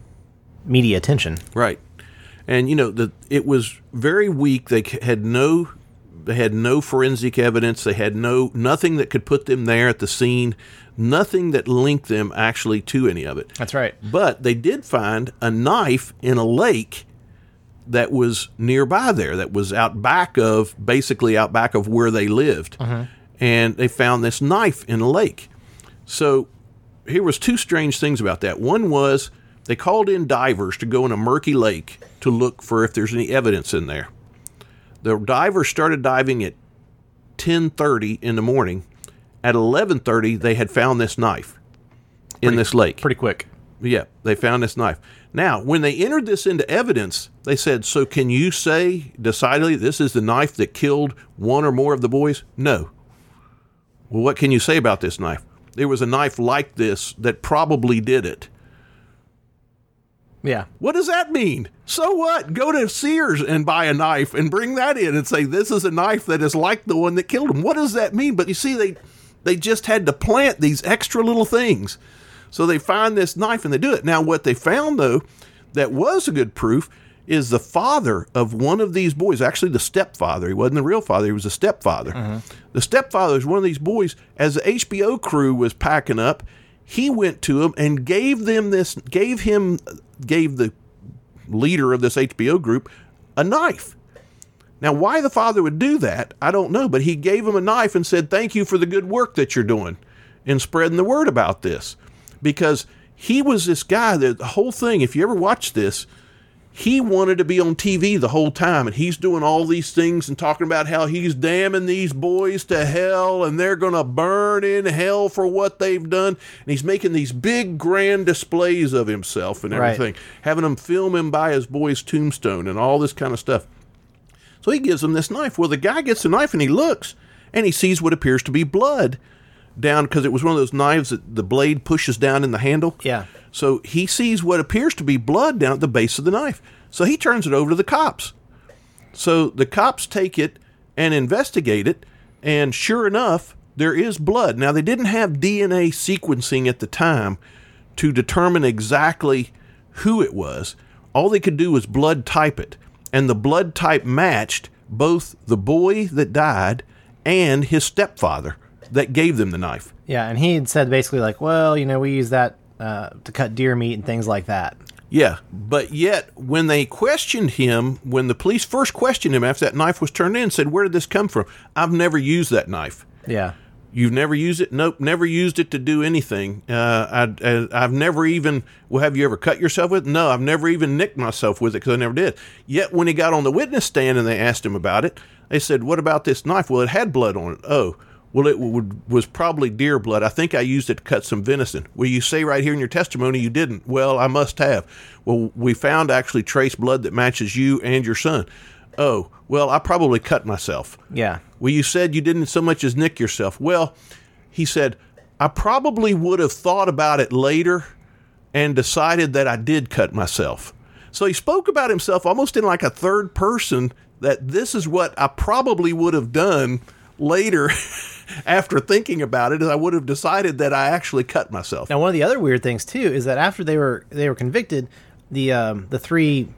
media attention. Right. And, you know, the, it was very weak. They had no they had no forensic evidence. They had no nothing that could put them there at the scene, nothing that linked them actually to any of it. That's right. But they did find a knife in a lake that was nearby there, that was out back of, basically out back of where they lived. Uh-huh. And they found this knife in a lake. So here was two strange things about that. One was they called in divers to go in a murky lake to look for if there's any evidence in there. The divers started diving at ten thirty in the morning. At eleven thirty, they had found this knife in pretty, this lake. Pretty quick. Yeah, they found this knife. Now, when they entered this into evidence, they said, so can you say decidedly this is the knife that killed one or more of the boys? No. Well, what can you say about this knife? There was a knife like this that probably did it. Yeah. What does that mean? So what? Go to Sears and buy a knife and bring that in and say, this is a knife that is like the one that killed him. What does that mean? But you see, they they just had to plant these extra little things. So they find this knife and they do it. Now, what they found, though, that was a good proof is the father of one of these boys, actually the stepfather. He wasn't the real father. He was a stepfather. Uh-huh. The stepfather is one of these boys. As the H B O crew was packing up, he went to him and gave them this, gave him, gave the leader of this H B O group a knife. Now, why the father would do that, I don't know, but he gave him a knife and said, thank you for the good work that you're doing in spreading the word about this. Because he was this guy that the whole thing, if you ever watch this, he wanted to be on T V the whole time, and he's doing all these things and talking about how he's damning these boys to hell and they're going to burn in hell for what they've done. And he's making these big, grand displays of himself and everything, right. having them film him by his boy's tombstone and all this kind of stuff. So he gives him this knife. Well, the guy gets the knife and he looks and he sees what appears to be blood down, because it was one of those knives that the blade pushes down in the handle. Yeah. So he sees what appears to be blood down at the base of the knife. So he turns it over to the cops. So the cops take it and investigate it, and sure enough, there is blood. Now, they didn't have D N A sequencing at the time to determine exactly who it was. All they could do was blood type it, and the blood type matched both the boy that died and his stepfather that gave them the knife. Yeah, and he had said basically like, well, you know, we use that uh, to cut deer meat and things like that. Yeah, but yet when they questioned him, when the police first questioned him after that knife was turned in, said, where did this come from? I've never used that knife. Yeah. You've never used it? Nope, never used it to do anything. Uh, I, I, I've never even, well, have you ever cut yourself with it? No, I've never even nicked myself with it because I never did. Yet when he got on the witness stand and they asked him about it, they said, what about this knife? Well, it had blood on it. Oh, well, it would, was probably deer blood. I think I used it to cut some venison. Well, you say right here in your testimony you didn't. Well, I must have. Well, we found actually trace blood that matches you and your son. Oh, well, I probably cut myself. Yeah. Well, you said you didn't so much as nick yourself. Well, he said, I probably would have thought about it later and decided that I did cut myself. So he spoke about himself almost in like a third person, that this is what I probably would have done later after thinking about it, is I would have decided that I actually cut myself. Now, one of the other weird things too is that after they were they were convicted, the um, the three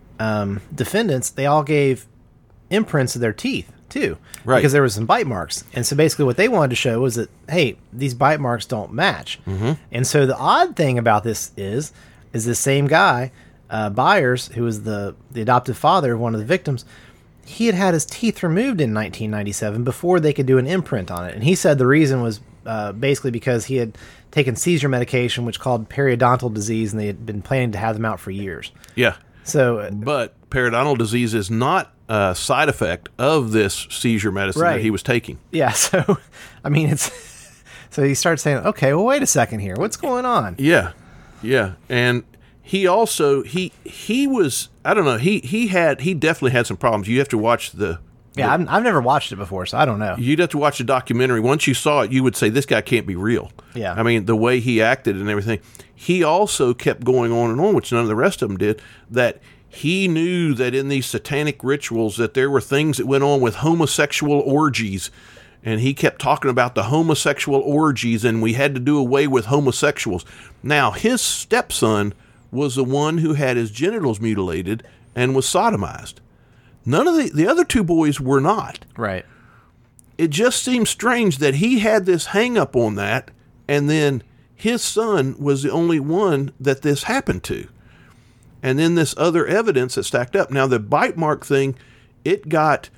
um, defendants, they all gave imprints of their teeth too, right? Because there was some bite marks, and so basically what they wanted to show was that, hey, these bite marks don't match. Mm-hmm. And so the odd thing about this is, is the same guy, uh, Byers, who was the the adoptive father of one of the victims. He had had his teeth removed in nineteen ninety-seven before they could do an imprint on it. And he said the reason was uh, basically because he had taken seizure medication, which called periodontal disease, and they had been planning to have them out for years. Yeah. So, But periodontal disease is not a side effect of this seizure medicine right. that he was taking. Yeah. So, I mean, it's... So he starts saying, okay, well, wait a second here. What's going on? Yeah. Yeah. And he also, he he was, I don't know, he he had, he definitely had some problems. You have to watch the... Yeah, I've, I've never watched it before, so I don't know. You'd have to watch the documentary. Once you saw it, you would say, this guy can't be real. Yeah. I mean, the way he acted and everything. He also kept going on and on, which none of the rest of them did, that he knew that in these satanic rituals that there were things that went on with homosexual orgies. And he kept talking about the homosexual orgies, and we had to do away with homosexuals. Now, his stepson was the one who had his genitals mutilated and was sodomized. None of the, the other two boys were not. Right. It just seems strange that he had this hang up on that, and then his son was the only one that this happened to. And then this other evidence that stacked up. Now, the bite mark thing, it got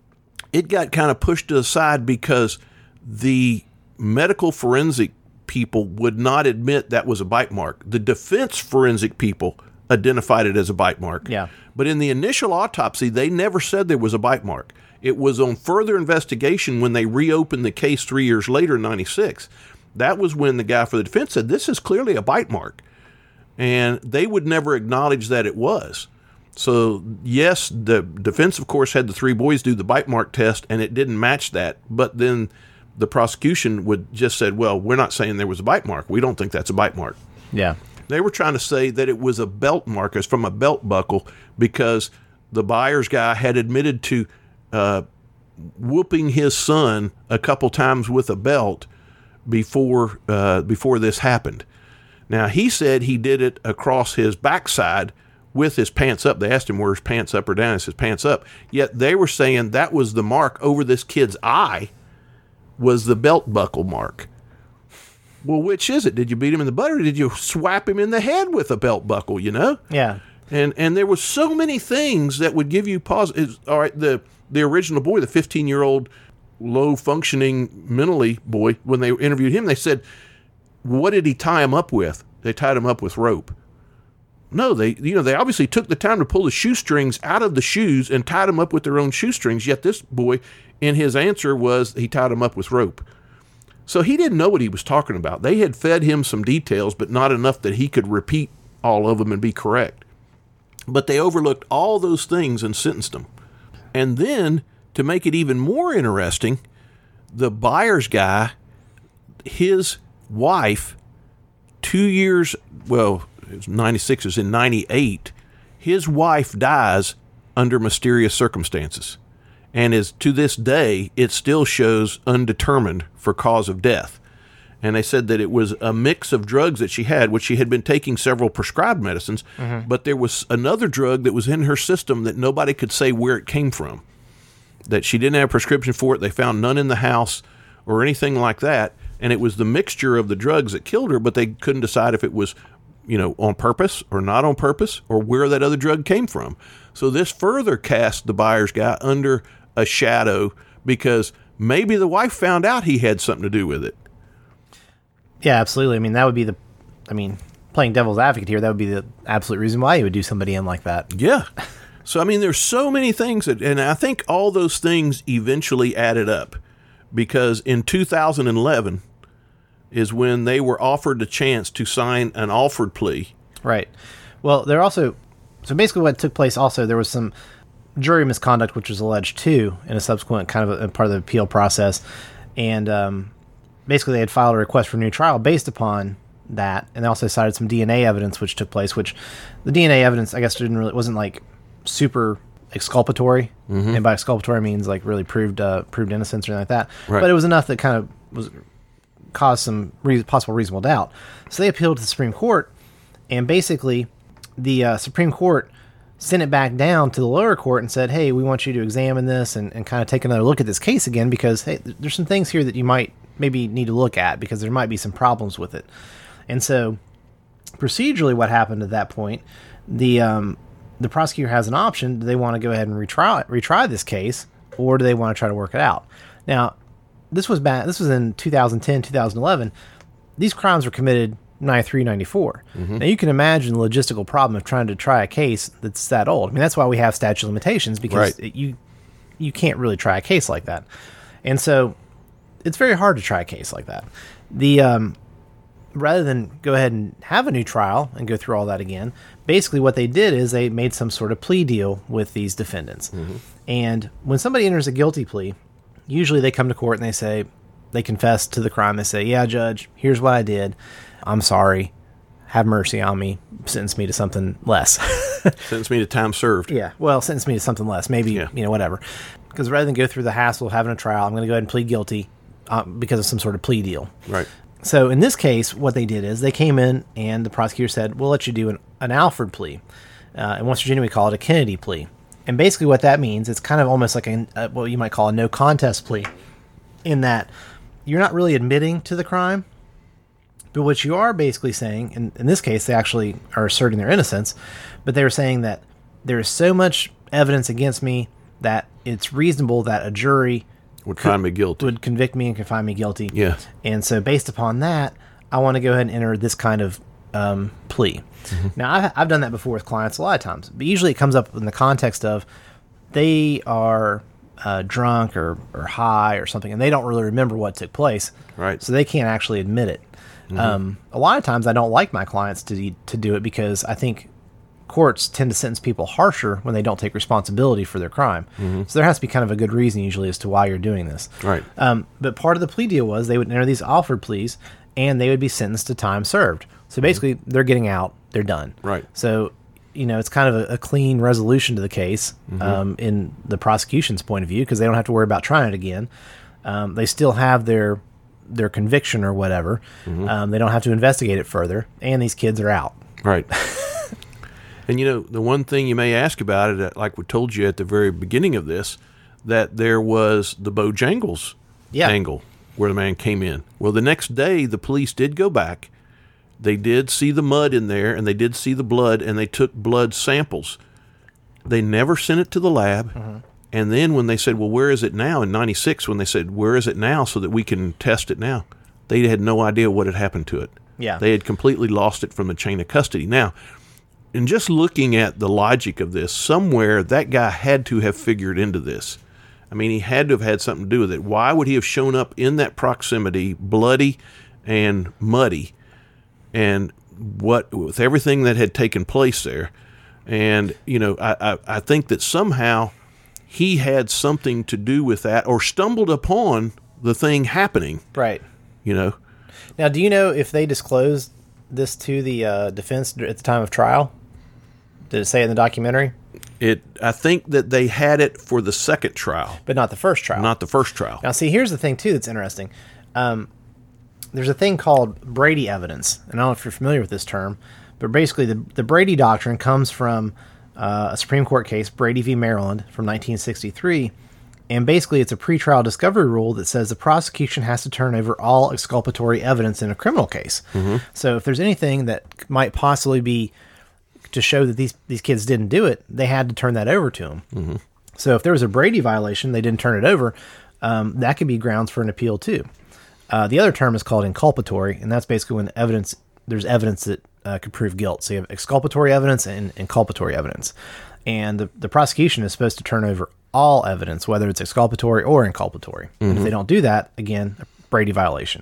it got kind of pushed to the side because the medical forensic people would not admit that was a bite mark. The defense forensic people identified it as a bite mark. Yeah. But in the initial autopsy, they never said there was a bite mark. It was on further investigation when they reopened the case three years later in ninety-six. That was when the guy for the defense said, this is clearly a bite mark. And they would never acknowledge that it was. So, yes, the defense, of course, had the three boys do the bite mark test, and it didn't match that. But then the prosecution would just said, well, we're not saying there was a bite mark. We don't think that's a bite mark. Yeah. They were trying to say that it was a belt mark. It's from a belt buckle because the Byers guy had admitted to uh, whooping his son a couple times with a belt before uh, before this happened. Now, he said he did it across his backside with his pants up. They asked him, were his pants up or down? He says, pants up. Yet they were saying that was the mark over this kid's eye, was the belt buckle mark. Well, which is it? Did you beat him in the butt, or did you swap him in the head with a belt buckle, you know? Yeah. And and there were so many things that would give you pause. Is, all right, the, the original boy, the fifteen-year-old low-functioning mentally boy, when they interviewed him, they said, what did he tie him up with? They tied him up with rope. No, they you know they obviously took the time to pull the shoestrings out of the shoes and tied him up with their own shoestrings, yet this boy, in his answer, was he tied him up with rope. So he didn't know what he was talking about. They had fed him some details, but not enough that he could repeat all of them and be correct. But they overlooked all those things and sentenced him. And then, to make it even more interesting, the Byers guy, his wife, two years, well, it was ninety-six, it was in ninety-eight, his wife dies under mysterious circumstances. And is to this day, it still shows undetermined for cause of death. And they said that it was a mix of drugs that she had, which she had been taking several prescribed medicines, mm-hmm. but there was another drug that was in her system that nobody could say where it came from. That she didn't have a prescription for it. They found none in the house or anything like that. And it was the mixture of the drugs that killed her, but they couldn't decide if it was, you know, on purpose or not on purpose or where that other drug came from. So this further cast the Byers guy under a shadow because maybe the wife found out he had something to do with it. Yeah, absolutely. I mean, that would be the, I mean, playing devil's advocate here, that would be the absolute reason why you would do somebody in like that. Yeah. So, I mean, there's so many things that, and I think all those things eventually added up because in two thousand eleven is when they were offered the chance to sign an Alford plea. Right. Well, there also, so basically what took place also, there was some jury misconduct, which was alleged too in a subsequent kind of a, a part of the appeal process. And um, basically they had filed a request for a new trial based upon that. And they also cited some D N A evidence which took place, which the D N A evidence, I guess, didn't really, wasn't like super exculpatory. Mm-hmm. And by exculpatory means like really proved uh, proved innocence or anything like that. Right. But it was enough that kind of was caused some re- possible reasonable doubt. So they appealed to the Supreme Court, and basically the uh, Supreme Court sent it back down to the lower court and said, hey, we want you to examine this and, and kind of take another look at this case again because, hey, there's some things here that you might maybe need to look at because there might be some problems with it. And so procedurally what happened at that point, the um, the prosecutor has an option. Do they want to go ahead and retry retry this case, or do they want to try to work it out? Now, this was back, this was in two thousand ten, two thousand eleven. These crimes were committed ninety-three, ninety-four. Mm-hmm. Now, you can imagine the logistical problem of trying to try a case that's that old. I mean, that's why we have statute of limitations, because right. it, you you can't really try a case like that. And so it's very hard to try a case like that. The um, rather than go ahead and have a new trial and go through all that again, basically what they did is they made some sort of plea deal with these defendants. Mm-hmm. And when somebody enters a guilty plea, usually they come to court and they say, they confess to the crime. They say, yeah, judge, here's what I did. I'm sorry. Have mercy on me. Sentence me to something less. Sentence me to time served. Yeah. Well, sentence me to something less. Maybe, yeah. you know, whatever. Because rather than go through the hassle of having a trial, I'm going to go ahead and plead guilty uh, because of some sort of plea deal. Right. So in this case, what they did is they came in and the prosecutor said, we'll let you do an, an Alford plea. Uh, in West Virginia, we call it a Kennedy plea. And basically what that means, it's kind of almost like a, a, what you might call a no contest plea, in that you're not really admitting to the crime, but what you are basically saying, in, in this case, they actually are asserting their innocence, but they were saying that there is so much evidence against me that it's reasonable that a jury would could, find me guilty, would convict me and could find me guilty. Yeah. And so based upon that, I want to go ahead and enter this kind of um, plea. Mm-hmm. Now, I've, I've done that before with clients a lot of times, but usually it comes up in the context of they are uh, drunk or, or high or something, and they don't really remember what took place. Right. So they can't actually admit it. Mm-hmm. Um, a lot of times I don't like my clients to to do it because I think courts tend to sentence people harsher when they don't take responsibility for their crime. Mm-hmm. So there has to be kind of a good reason usually as to why you're doing this. Right. Um, but part of the plea deal was they would enter these Alford pleas and they would be sentenced to time served. So basically mm-hmm. they're getting out, they're done. Right. So, you know, it's kind of a, a clean resolution to the case mm-hmm. um, in the prosecution's point of view because they don't have to worry about trying it again. Um, they still have their their conviction or whatever. Mm-hmm. Um, they don't have to investigate it further, and these kids are out. Right. And, you know, the one thing you may ask about it, like we told you at the very beginning of this, that there was the Bojangles yeah. angle where the man came in. Well, the next day, the police did go back. They did see the mud in there, and they did see the blood, and they took blood samples. They never sent it to the lab, mm-hmm. And then when they said, well, where is it now? In ninety-six, when they said, where is it now so that we can test it now? They had no idea what had happened to it. Yeah. They had completely lost it from the chain of custody. Now, in just looking at the logic of this, somewhere that guy had to have figured into this. I mean, he had to have had something to do with it. Why would he have shown up in that proximity, bloody and muddy, and what with everything that had taken place there? And, you know, I, I, I think that somehow he had something to do with that, or stumbled upon the thing happening. Right. You know. Now, do you know if they disclosed this to the uh, defense at the time of trial? Did it say in the documentary? It. I think that they had it for the second trial, but not the first trial. Not the first trial. Now, see, here's the thing too that's interesting. Um, there's a thing called Brady evidence, and I don't know if you're familiar with this term, but basically the the Brady doctrine comes from uh, a Supreme Court case, Brady v. Maryland, from nineteen sixty-three. And basically, it's a pretrial discovery rule that says the prosecution has to turn over all exculpatory evidence in a criminal case. Mm-hmm. So if there's anything that might possibly be to show that these, these kids didn't do it, they had to turn that over to them. Mm-hmm. So if there was a Brady violation, they didn't turn it over, um, that could be grounds for an appeal too. Uh, the other term is called inculpatory, and that's basically when evidence there's evidence that uh, could prove guilt. So you have exculpatory evidence and inculpatory evidence. And the, the prosecution is supposed to turn over all evidence, whether it's exculpatory or inculpatory. Mm-hmm. And if they don't do that, again, a Brady violation.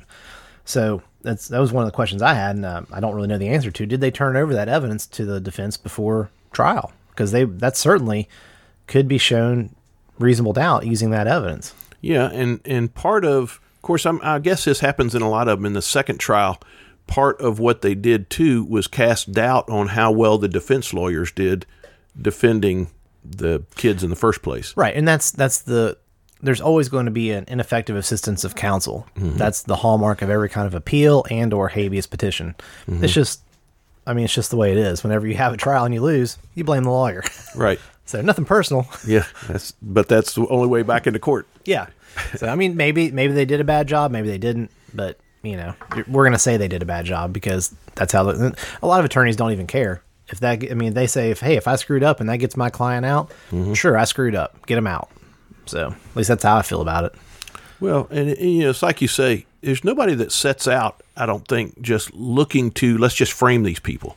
So that's that was one of the questions I had, and uh, I don't really know the answer to. Did they turn over that evidence to the defense before trial? Because they that certainly could be shown reasonable doubt using that evidence. Yeah, and, and part of, of course, I'm, I guess this happens in a lot of them in the second trial. Part of what they did, too, was cast doubt on how well the defense lawyers did defending the kids in the first place. Right, and that's that's the there's always going to be an ineffective assistance of counsel. Mm-hmm. That's the hallmark of every kind of appeal and or habeas petition. Mm-hmm. It's just, I mean, it's just the way it is. Whenever you have a trial and you lose, you blame the lawyer. Right. So nothing personal. Yeah, that's but that's the only way back into court. Yeah. So I mean, maybe maybe they did a bad job, maybe they didn't, but you know, we're going to say they did a bad job because that's how the, a lot of attorneys don't even care. If that, I mean, they say, if hey, if I screwed up and that gets my client out, mm-hmm. sure, I screwed up, get him out. So at least that's how I feel about it. Well, and, and you know, it's like you say, there's nobody that sets out, I don't think, just looking to, let's just frame these people.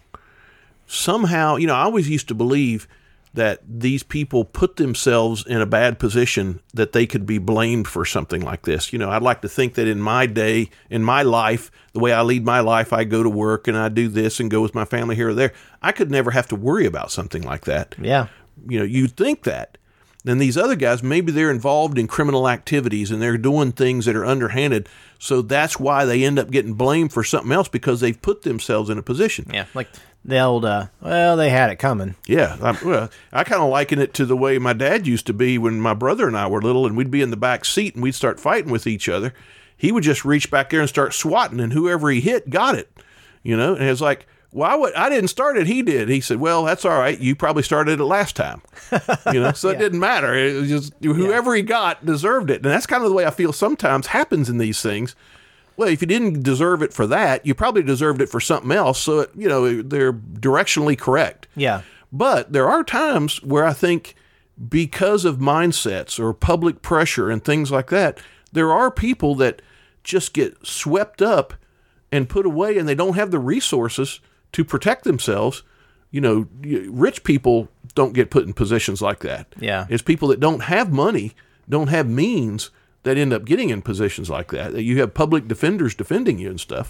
Somehow, you know, I always used to believe that these people put themselves in a bad position that they could be blamed for something like this. You know, I'd like to think that in my day, in my life, the way I lead my life, I go to work and I do this and go with my family here or there. I could never have to worry about something like that. Yeah. You know, you'd think that. Then these other guys, maybe they're involved in criminal activities and they're doing things that are underhanded. So that's why they end up getting blamed for something else because they've put themselves in a position. Yeah, like the old, uh, well, they had it coming. Yeah, I, well, I kind of liken it to the way my dad used to be when my brother and I were little, and we'd be in the back seat and we'd start fighting with each other. He would just reach back there and start swatting, and whoever he hit got it. You know, and it's like, well, I, would, I didn't start it, he did. He said, well, that's all right. You probably started it last time. You know, so yeah. It didn't matter. It was just whoever yeah. he got deserved it. And that's kind of the way I feel sometimes happens in these things. Well, if you didn't deserve it for that, you probably deserved it for something else. So, it, you know, they're directionally correct. Yeah. But there are times where I think because of mindsets or public pressure and things like that, there are people that just get swept up and put away, and they don't have the resources to protect themselves. You know, rich people don't get put in positions like that. Yeah. It's people that don't have money, don't have means, that end up getting in positions like that. That you have public defenders defending you and stuff.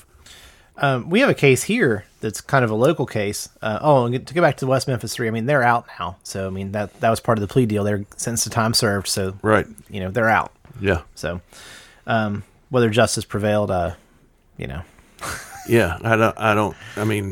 Um, we have a case here that's kind of a local case. Uh, oh, to go back to the West Memphis Three, I mean, they're out now. So, I mean, that that was part of the plea deal. They're sentenced to time served. So, right. you know, they're out. Yeah. So, um, whether justice prevailed, uh, you know. yeah, I don't, I don't, I mean,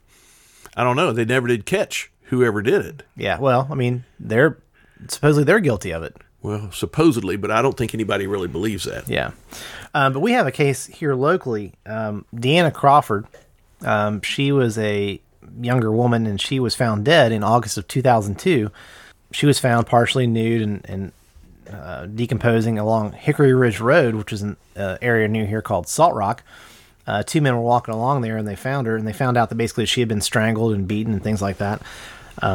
I don't know. They never did catch whoever did it. Yeah, well, I mean, they're, supposedly they're guilty of it. Well, supposedly, but I don't think anybody really believes that. Yeah. Um, but we have a case here locally. Um, Deanna Crawford, um, she was a younger woman, and she was found dead in August of two thousand two. She was found partially nude and, and uh, decomposing along Hickory Ridge Road, which is an uh, area near here called Salt Rock. Uh, two men were walking along there, and they found her, and they found out that basically she had been strangled and beaten and things like that. Um,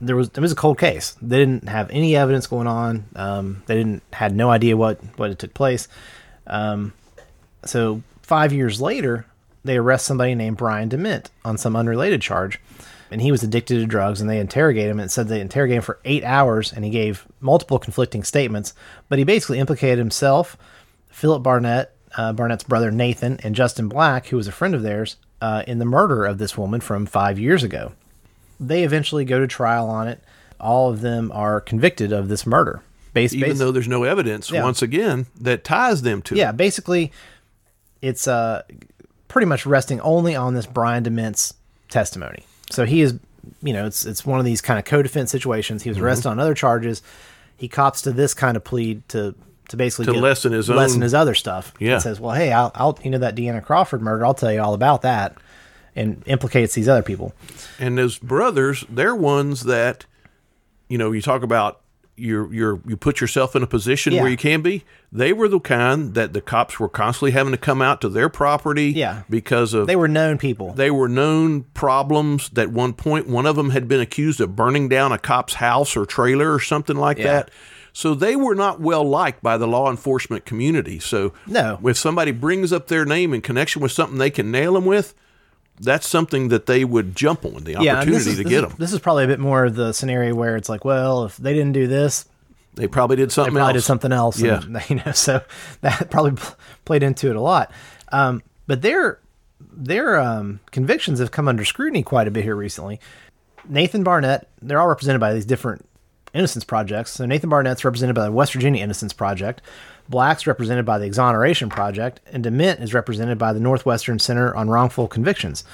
there was it was a cold case. They didn't have any evidence going on. Um, they didn't had no idea what what had took place. Um, so five years later, they arrest somebody named Brian DeMint on some unrelated charge, and he was addicted to drugs. And they interrogate him, and it said they interrogated him for eight hours, and he gave multiple conflicting statements. But he basically implicated himself, Philip Barnett, uh, Barnett's brother Nathan, and Justin Black, who was a friend of theirs, uh, in the murder of this woman from five years ago. They eventually go to trial on it. All of them are convicted of this murder. Based, Even based, though there's no evidence, Yeah. once again, that ties them to yeah, it. basically, it's uh, pretty much resting only on this Brian DeMint's testimony. So he is, you know, it's it's one of these kind of co-defense situations. He was arrested on other charges. He cops to this kind of plea to to basically To get, lessen his lessen own- his other stuff. Yeah. And says, well, hey, I'll, I'll you know that Deanna Crawford murder, I'll tell you all about that, and implicates these other people. And those brothers, they're ones that, you know, you talk about you're, you're, you put yourself in a position Yeah. where you can be. They were the kind that the cops were constantly having to come out to their property Yeah. because of They were known people. they were known problems. At one point, one of them had been accused of burning down a cop's house or trailer or something like Yeah. that. So they were not well liked by the law enforcement community. So No. if somebody brings up their name in connection with something they can nail them with, that's something that they would jump on, the yeah, and opportunity this is, to this get is- them. This is probably a bit more of the scenario where it's like, well, if they didn't do this, They probably did they something probably else. did something else. Yeah. And, you know, so that probably pl- played into it a lot. Um, but their their um, convictions have come under scrutiny quite a bit here recently. Nathan Barnett, they're all represented by these different Innocence Projects. So Nathan Barnett's represented by the West Virginia Innocence Project. Black's represented by the Exoneration Project. And DeMint is represented by the Northwestern Center on Wrongful Convictions.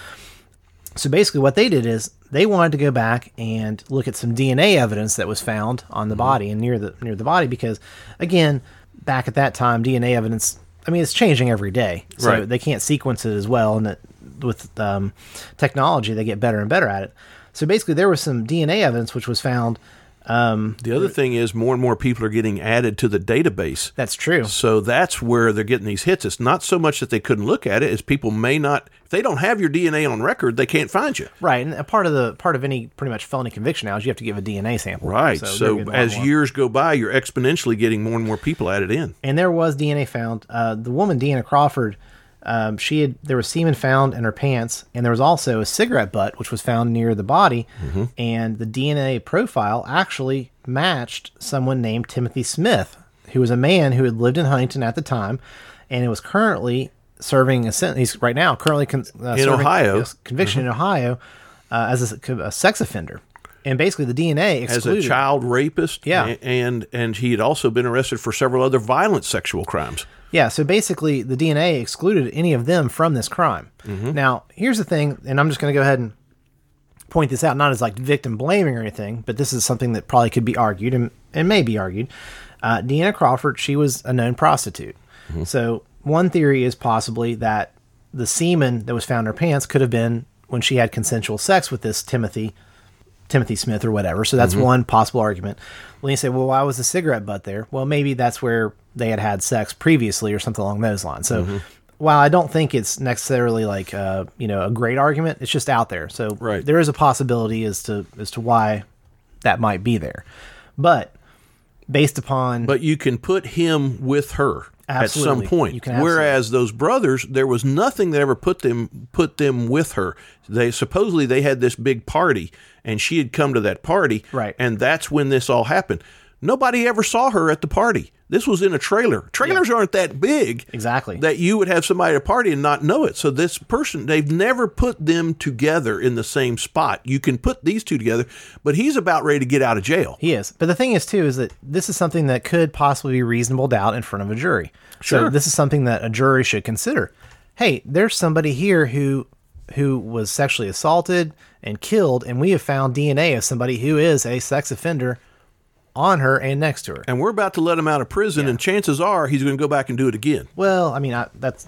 So basically what they did is they wanted to go back and look at some D N A evidence that was found on the body and near the near the body because, again, back at that time, D N A evidence, I mean, it's changing every day. So Right. they can't sequence it as well. And it, with um, technology, they get better and better at it. So basically there was some D N A evidence which was found. Um, The other thing is more and more people are getting added to the database. that's true. So that's where they're getting these hits. It's not so much that they couldn't look at it, as people may not, if they don't have your D N A on record, they can't find you. Right. And a part of the part of any pretty much felony conviction now is you have to give a D N A sample. Right. they're So, getting a lot as more. years go by, you're exponentially getting more and more people added in. And there was D N A found. Uh, the woman, Deanna Crawford, um, she had there was semen found in her pants, and there was also a cigarette butt which was found near the body. Mm-hmm. And the D N A profile actually matched someone named Timothy Smith, who was a man who had lived in Huntington at the time, and it was currently serving a sentence. He's right now currently con- uh, In serving Ohio. a conviction in Ohio uh, as a, a sex offender. And basically, the D N A As excluded. a child rapist, Yeah. a- and and he had also been arrested for several other violent sexual crimes. Yeah, so basically the D N A excluded any of them from this crime. Now, here's the thing, and I'm just going to go ahead and point this out, not as like victim blaming or anything, but this is something that probably could be argued and, and may be argued. Uh, Deanna Crawford, she was a known prostitute. So one theory is possibly that the semen that was found in her pants could have been when she had consensual sex with this Timothy Timothy Smith or whatever. So that's one possible argument. When you say, well, why was the cigarette butt there? Well, maybe that's where they had had sex previously or something along those lines. So while I don't think it's necessarily like, uh, you know, a great argument, it's just out there. So Right. there is a possibility as to, as to why that might be there. But based upon, But you can put him with her Absolutely. at some point. You can absolutely. Whereas those brothers, there was nothing that ever put them put them with her. They supposedly they had this big party, and she had come to that party, Right. And that's when this all happened. Nobody ever saw her at the party. This was in a trailer. Trailers aren't that big, Exactly. that you would have somebody at a party and not know it. So this person, they've never put them together in the same spot. You can put these two together, but he's about ready to get out of jail. he is. But the thing is, too, is that this is something that could possibly be reasonable doubt in front of a jury. So Sure. this is something that a jury should consider. Hey, there's somebody here who who was sexually assaulted and killed, and we have found D N A of somebody who is a sex offender on her and next to her. And we're about to let him out of prison, and chances are he's going to go back and do it again. Well, I mean, I, that's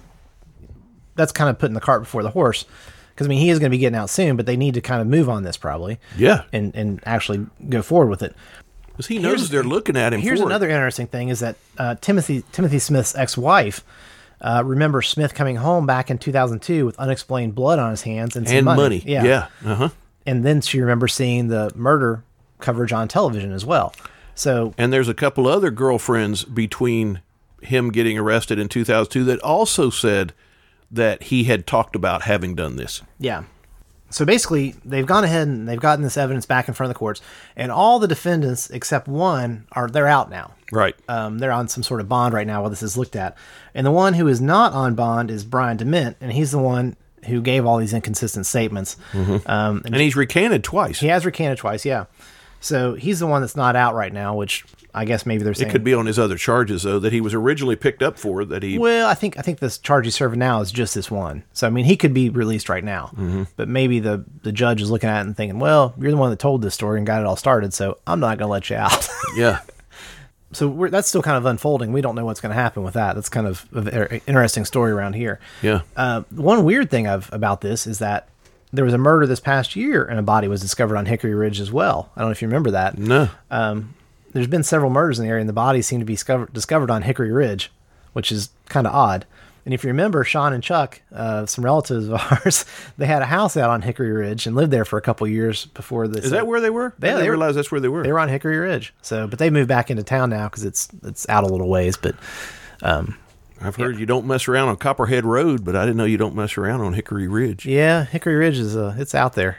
that's kind of putting the cart before the horse. Because, I mean, he is going to be getting out soon, but they need to kind of move on this probably. Yeah. And, and actually go forward with it. Because he knows they're looking at him Here's for it. another interesting thing is that uh, Timothy Timothy Smith's ex-wife uh, remembers Smith coming home back in two thousand two with unexplained blood on his hands and some and money. money. Yeah. Uh-huh. And then she remembers seeing the murder coverage on television as well. So, and there's a couple other girlfriends between him getting arrested in two thousand two that also said that he had talked about having done this. yeah. So basically, they've gone ahead and they've gotten this evidence back in front of the courts, and all the defendants except one are they're out now. Right. Um, they're on some sort of bond right now while this is looked at. And the one who is not on bond is Brian DeMint, and he's the one who gave all these inconsistent statements. Mm-hmm. Um, and, and he's recanted twice. He has recanted twice, yeah. So he's the one that's not out right now, which I guess maybe they're saying it could be on his other charges, though, that he was originally picked up for. That he well, I think I think this charge he's serving now is just this one. So I mean, he could be released right now, mm-hmm. but maybe the the judge is looking at it and thinking, well, you're the one that told this story and got it all started, so I'm not going to let you out. Yeah. So we're, that's still kind of unfolding. We don't know what's going to happen with that. That's kind of an interesting story around here. Yeah. Uh, one weird thing of about this is that there was a murder this past year, and a body was discovered on Hickory Ridge as well. I don't know if you remember that. No. Um, there's been several murders in the area, and the bodies seem to be discovered, discovered on Hickory Ridge, which is kind of odd. And if you remember, Sean and Chuck, uh, some relatives of ours, they had a house out on Hickory Ridge and lived there for a couple years before this. Is that where they were? Yeah, I didn't they were, realize that's where they were. They were on Hickory Ridge. So, but they moved back into town now because it's it's out a little ways. But um, I've heard yeah. you don't mess around on Copperhead Road, but I didn't know you don't mess around on Hickory Ridge. Yeah, Hickory Ridge is uh, it's out there.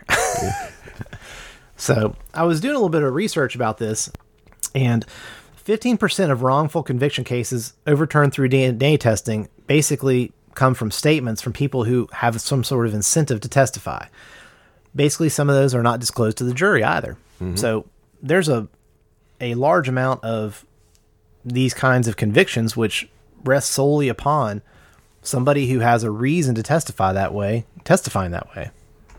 So I was doing a little bit of research about this, and fifteen percent of wrongful conviction cases overturned through D N A testing basically come from statements from people who have some sort of incentive to testify. Basically, some of those are not disclosed to the jury either. Mm-hmm. So there's a a large amount of these kinds of convictions which rest solely upon somebody who has a reason to testify that way, testifying that way.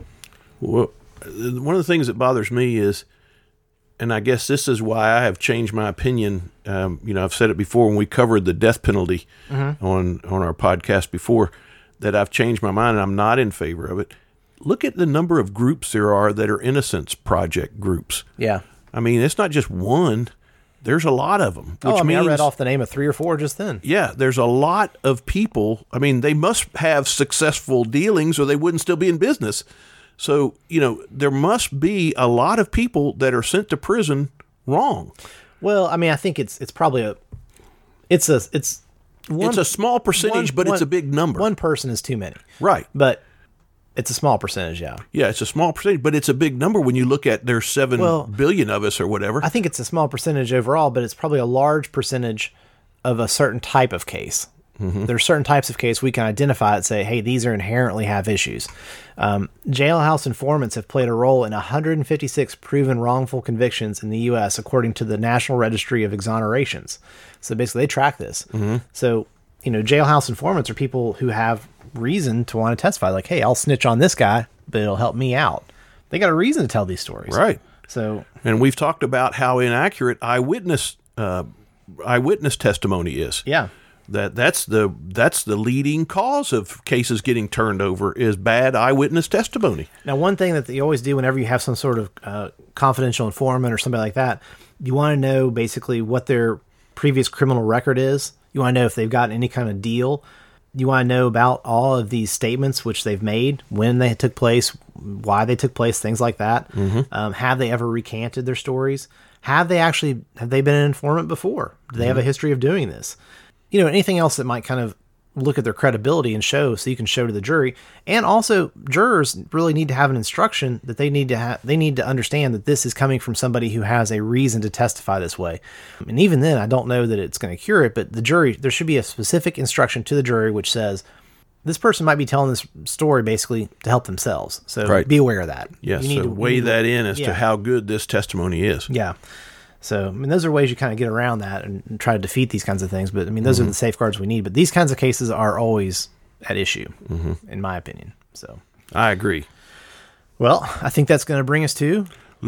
Well, one of the things that bothers me is, and I guess this is why I have changed my opinion. Um, you know, I've said it before when we covered the death penalty mm-hmm. on, on our podcast before, that I've changed my mind and I'm not in favor of it. Look at the number of groups there are that are Innocence Project groups. Yeah. I mean, it's not just one. There's a lot of them. Which oh, I mean, means, I read off the name of three or four just then. Yeah, there's a lot of people. I mean, they must have successful dealings or they wouldn't still be in business. So, you know, there must be a lot of people that are sent to prison wrong. Well, I mean, I think it's it's probably a it's a it's one, it's a small percentage, one, but one, it's a big number. One person is too many, right? But it's a small percentage, yeah. Yeah, it's a small percentage, but it's a big number when you look at there's seven well, billion of us or whatever. I think it's a small percentage overall, but it's probably a large percentage of a certain type of case. Mm-hmm. There are certain types of case we can identify and say, hey, these are inherently have issues. Um, jailhouse informants have played a role in one hundred fifty-six proven wrongful convictions in the U S, according to the National Registry of Exonerations. So basically, they track this. Mm-hmm. So, you know, jailhouse informants are people who have reason to want to testify. Like, hey, I'll snitch on this guy, but it'll help me out. They got a reason to tell these stories. Right. So, and we've talked about how inaccurate eyewitness uh, eyewitness testimony is. Yeah. That that's the that's the leading cause of cases getting turned over is bad eyewitness testimony. Now, one thing that you always do whenever you have some sort of uh, confidential informant or somebody like that, you want to know basically what their previous criminal record is. You want to know if they've gotten any kind of deal. You want to know about all of these statements which they've made, when they took place, why they took place, things like that. Mm-hmm. Um, have they ever recanted their stories? Have they actually have they been an informant before? Do they mm-hmm. have a history of doing this? You know, anything else that might kind of look at their credibility and show, so you can show to the jury. And also, jurors really need to have an instruction that they need to have. They need to understand that this is coming from somebody who has a reason to testify this way. And even then, I don't know that it's going to cure it. But the jury, there should be a specific instruction to the jury which says this person might be telling this story basically to help themselves. So right. be aware of that. Yes, you need so to weigh that in as yeah. to how good this testimony is. Yeah. So, I mean, those are ways you kind of get around that and, and try to defeat these kinds of things. But, I mean, those mm-hmm. are the safeguards we need. But these kinds of cases are always at issue, mm-hmm. in my opinion. So, I agree. Well, I think that's going to bring us to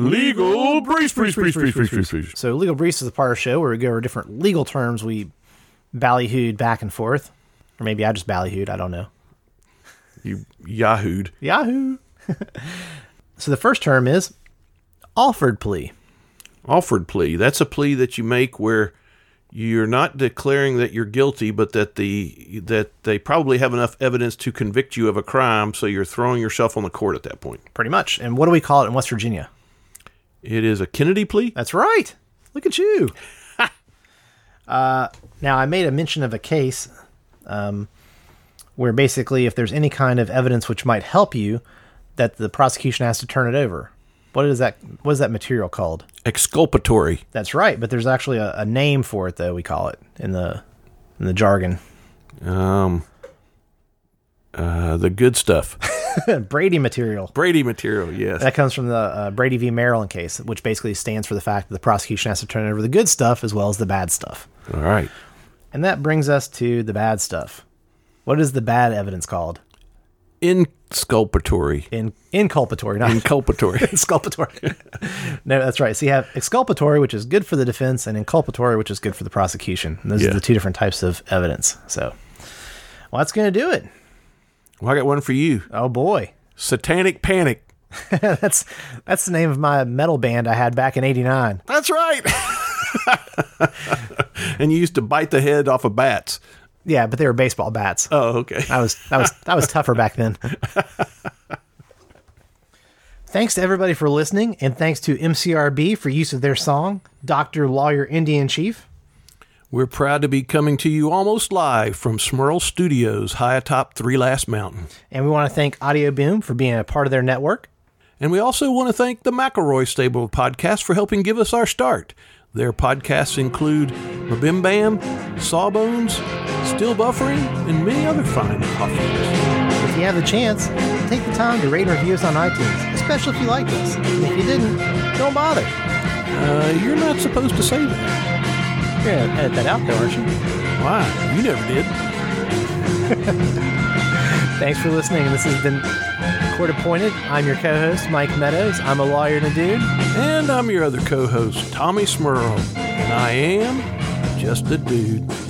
Legal Briefs, Briefs, Briefs, Briefs, Briefs, Briefs. So, Legal Briefs is a part of the show where we go over different legal terms we ballyhooed back and forth. Or maybe I just ballyhooed. I don't know. You yahooed. Yahoo! So, the first term is offered plea. Offered plea. That's a plea that you make where you're not declaring that you're guilty, but that the that they probably have enough evidence to convict you of a crime, so you're throwing yourself on the court at that point. Pretty much. And what do we call it in West Virginia? It is a Kennedy plea. That's right. Look at you. uh, now, I made a mention of a case um, where basically if there's any kind of evidence which might help you, that the prosecution has to turn it over. What is that? What is that material called? Exculpatory. That's right. But there's actually a, a name for it, though, we call it in the in the jargon. Um, uh, the good stuff. Brady material. Brady material, yes. That comes from the uh, Brady v. Maryland case, which basically stands for the fact that the prosecution has to turn over the good stuff as well as the bad stuff. All right. And that brings us to the bad stuff. What is the bad evidence called? Inculpatory. In inculpatory, not Inculpatory. exculpatory. No, that's right. So you have exculpatory, which is good for the defense, and inculpatory, which is good for the prosecution. And those Yeah. are the two different types of evidence. So, well, that's going to do it. Well, I got one for you. Oh boy. Satanic Panic. that's that's the name of my metal band I had back in eighty-nine. That's right. And you used to bite the head off of bats. Yeah, but they were baseball bats. Oh, okay. That was that was that was tougher back then. Thanks to everybody for listening, and thanks to M C R B for use of their song, Doctor Lawyer Indian Chief. We're proud to be coming to you almost live from Smurl Studios, high atop Three Last Mountain. And we want to thank Audio Boom for being a part of their network. And we also want to thank the McElroy stable of podcasts for helping give us our start. Their podcasts include Babim Bam, Sawbones, Still Buffering, and many other fine offerings. If you have the chance, take the time to rate and review us on iTunes, especially if you liked us. And if you didn't, don't bother. Uh, you're not supposed to say that. You're going to edit that out, though, aren't you? Why? You never did. Thanks for listening. This has been Court Appointed. I'm your co-host, Mike Meadows. I'm a lawyer and a dude. And I'm your other co-host, Tommy Smurl. And I am just a dude.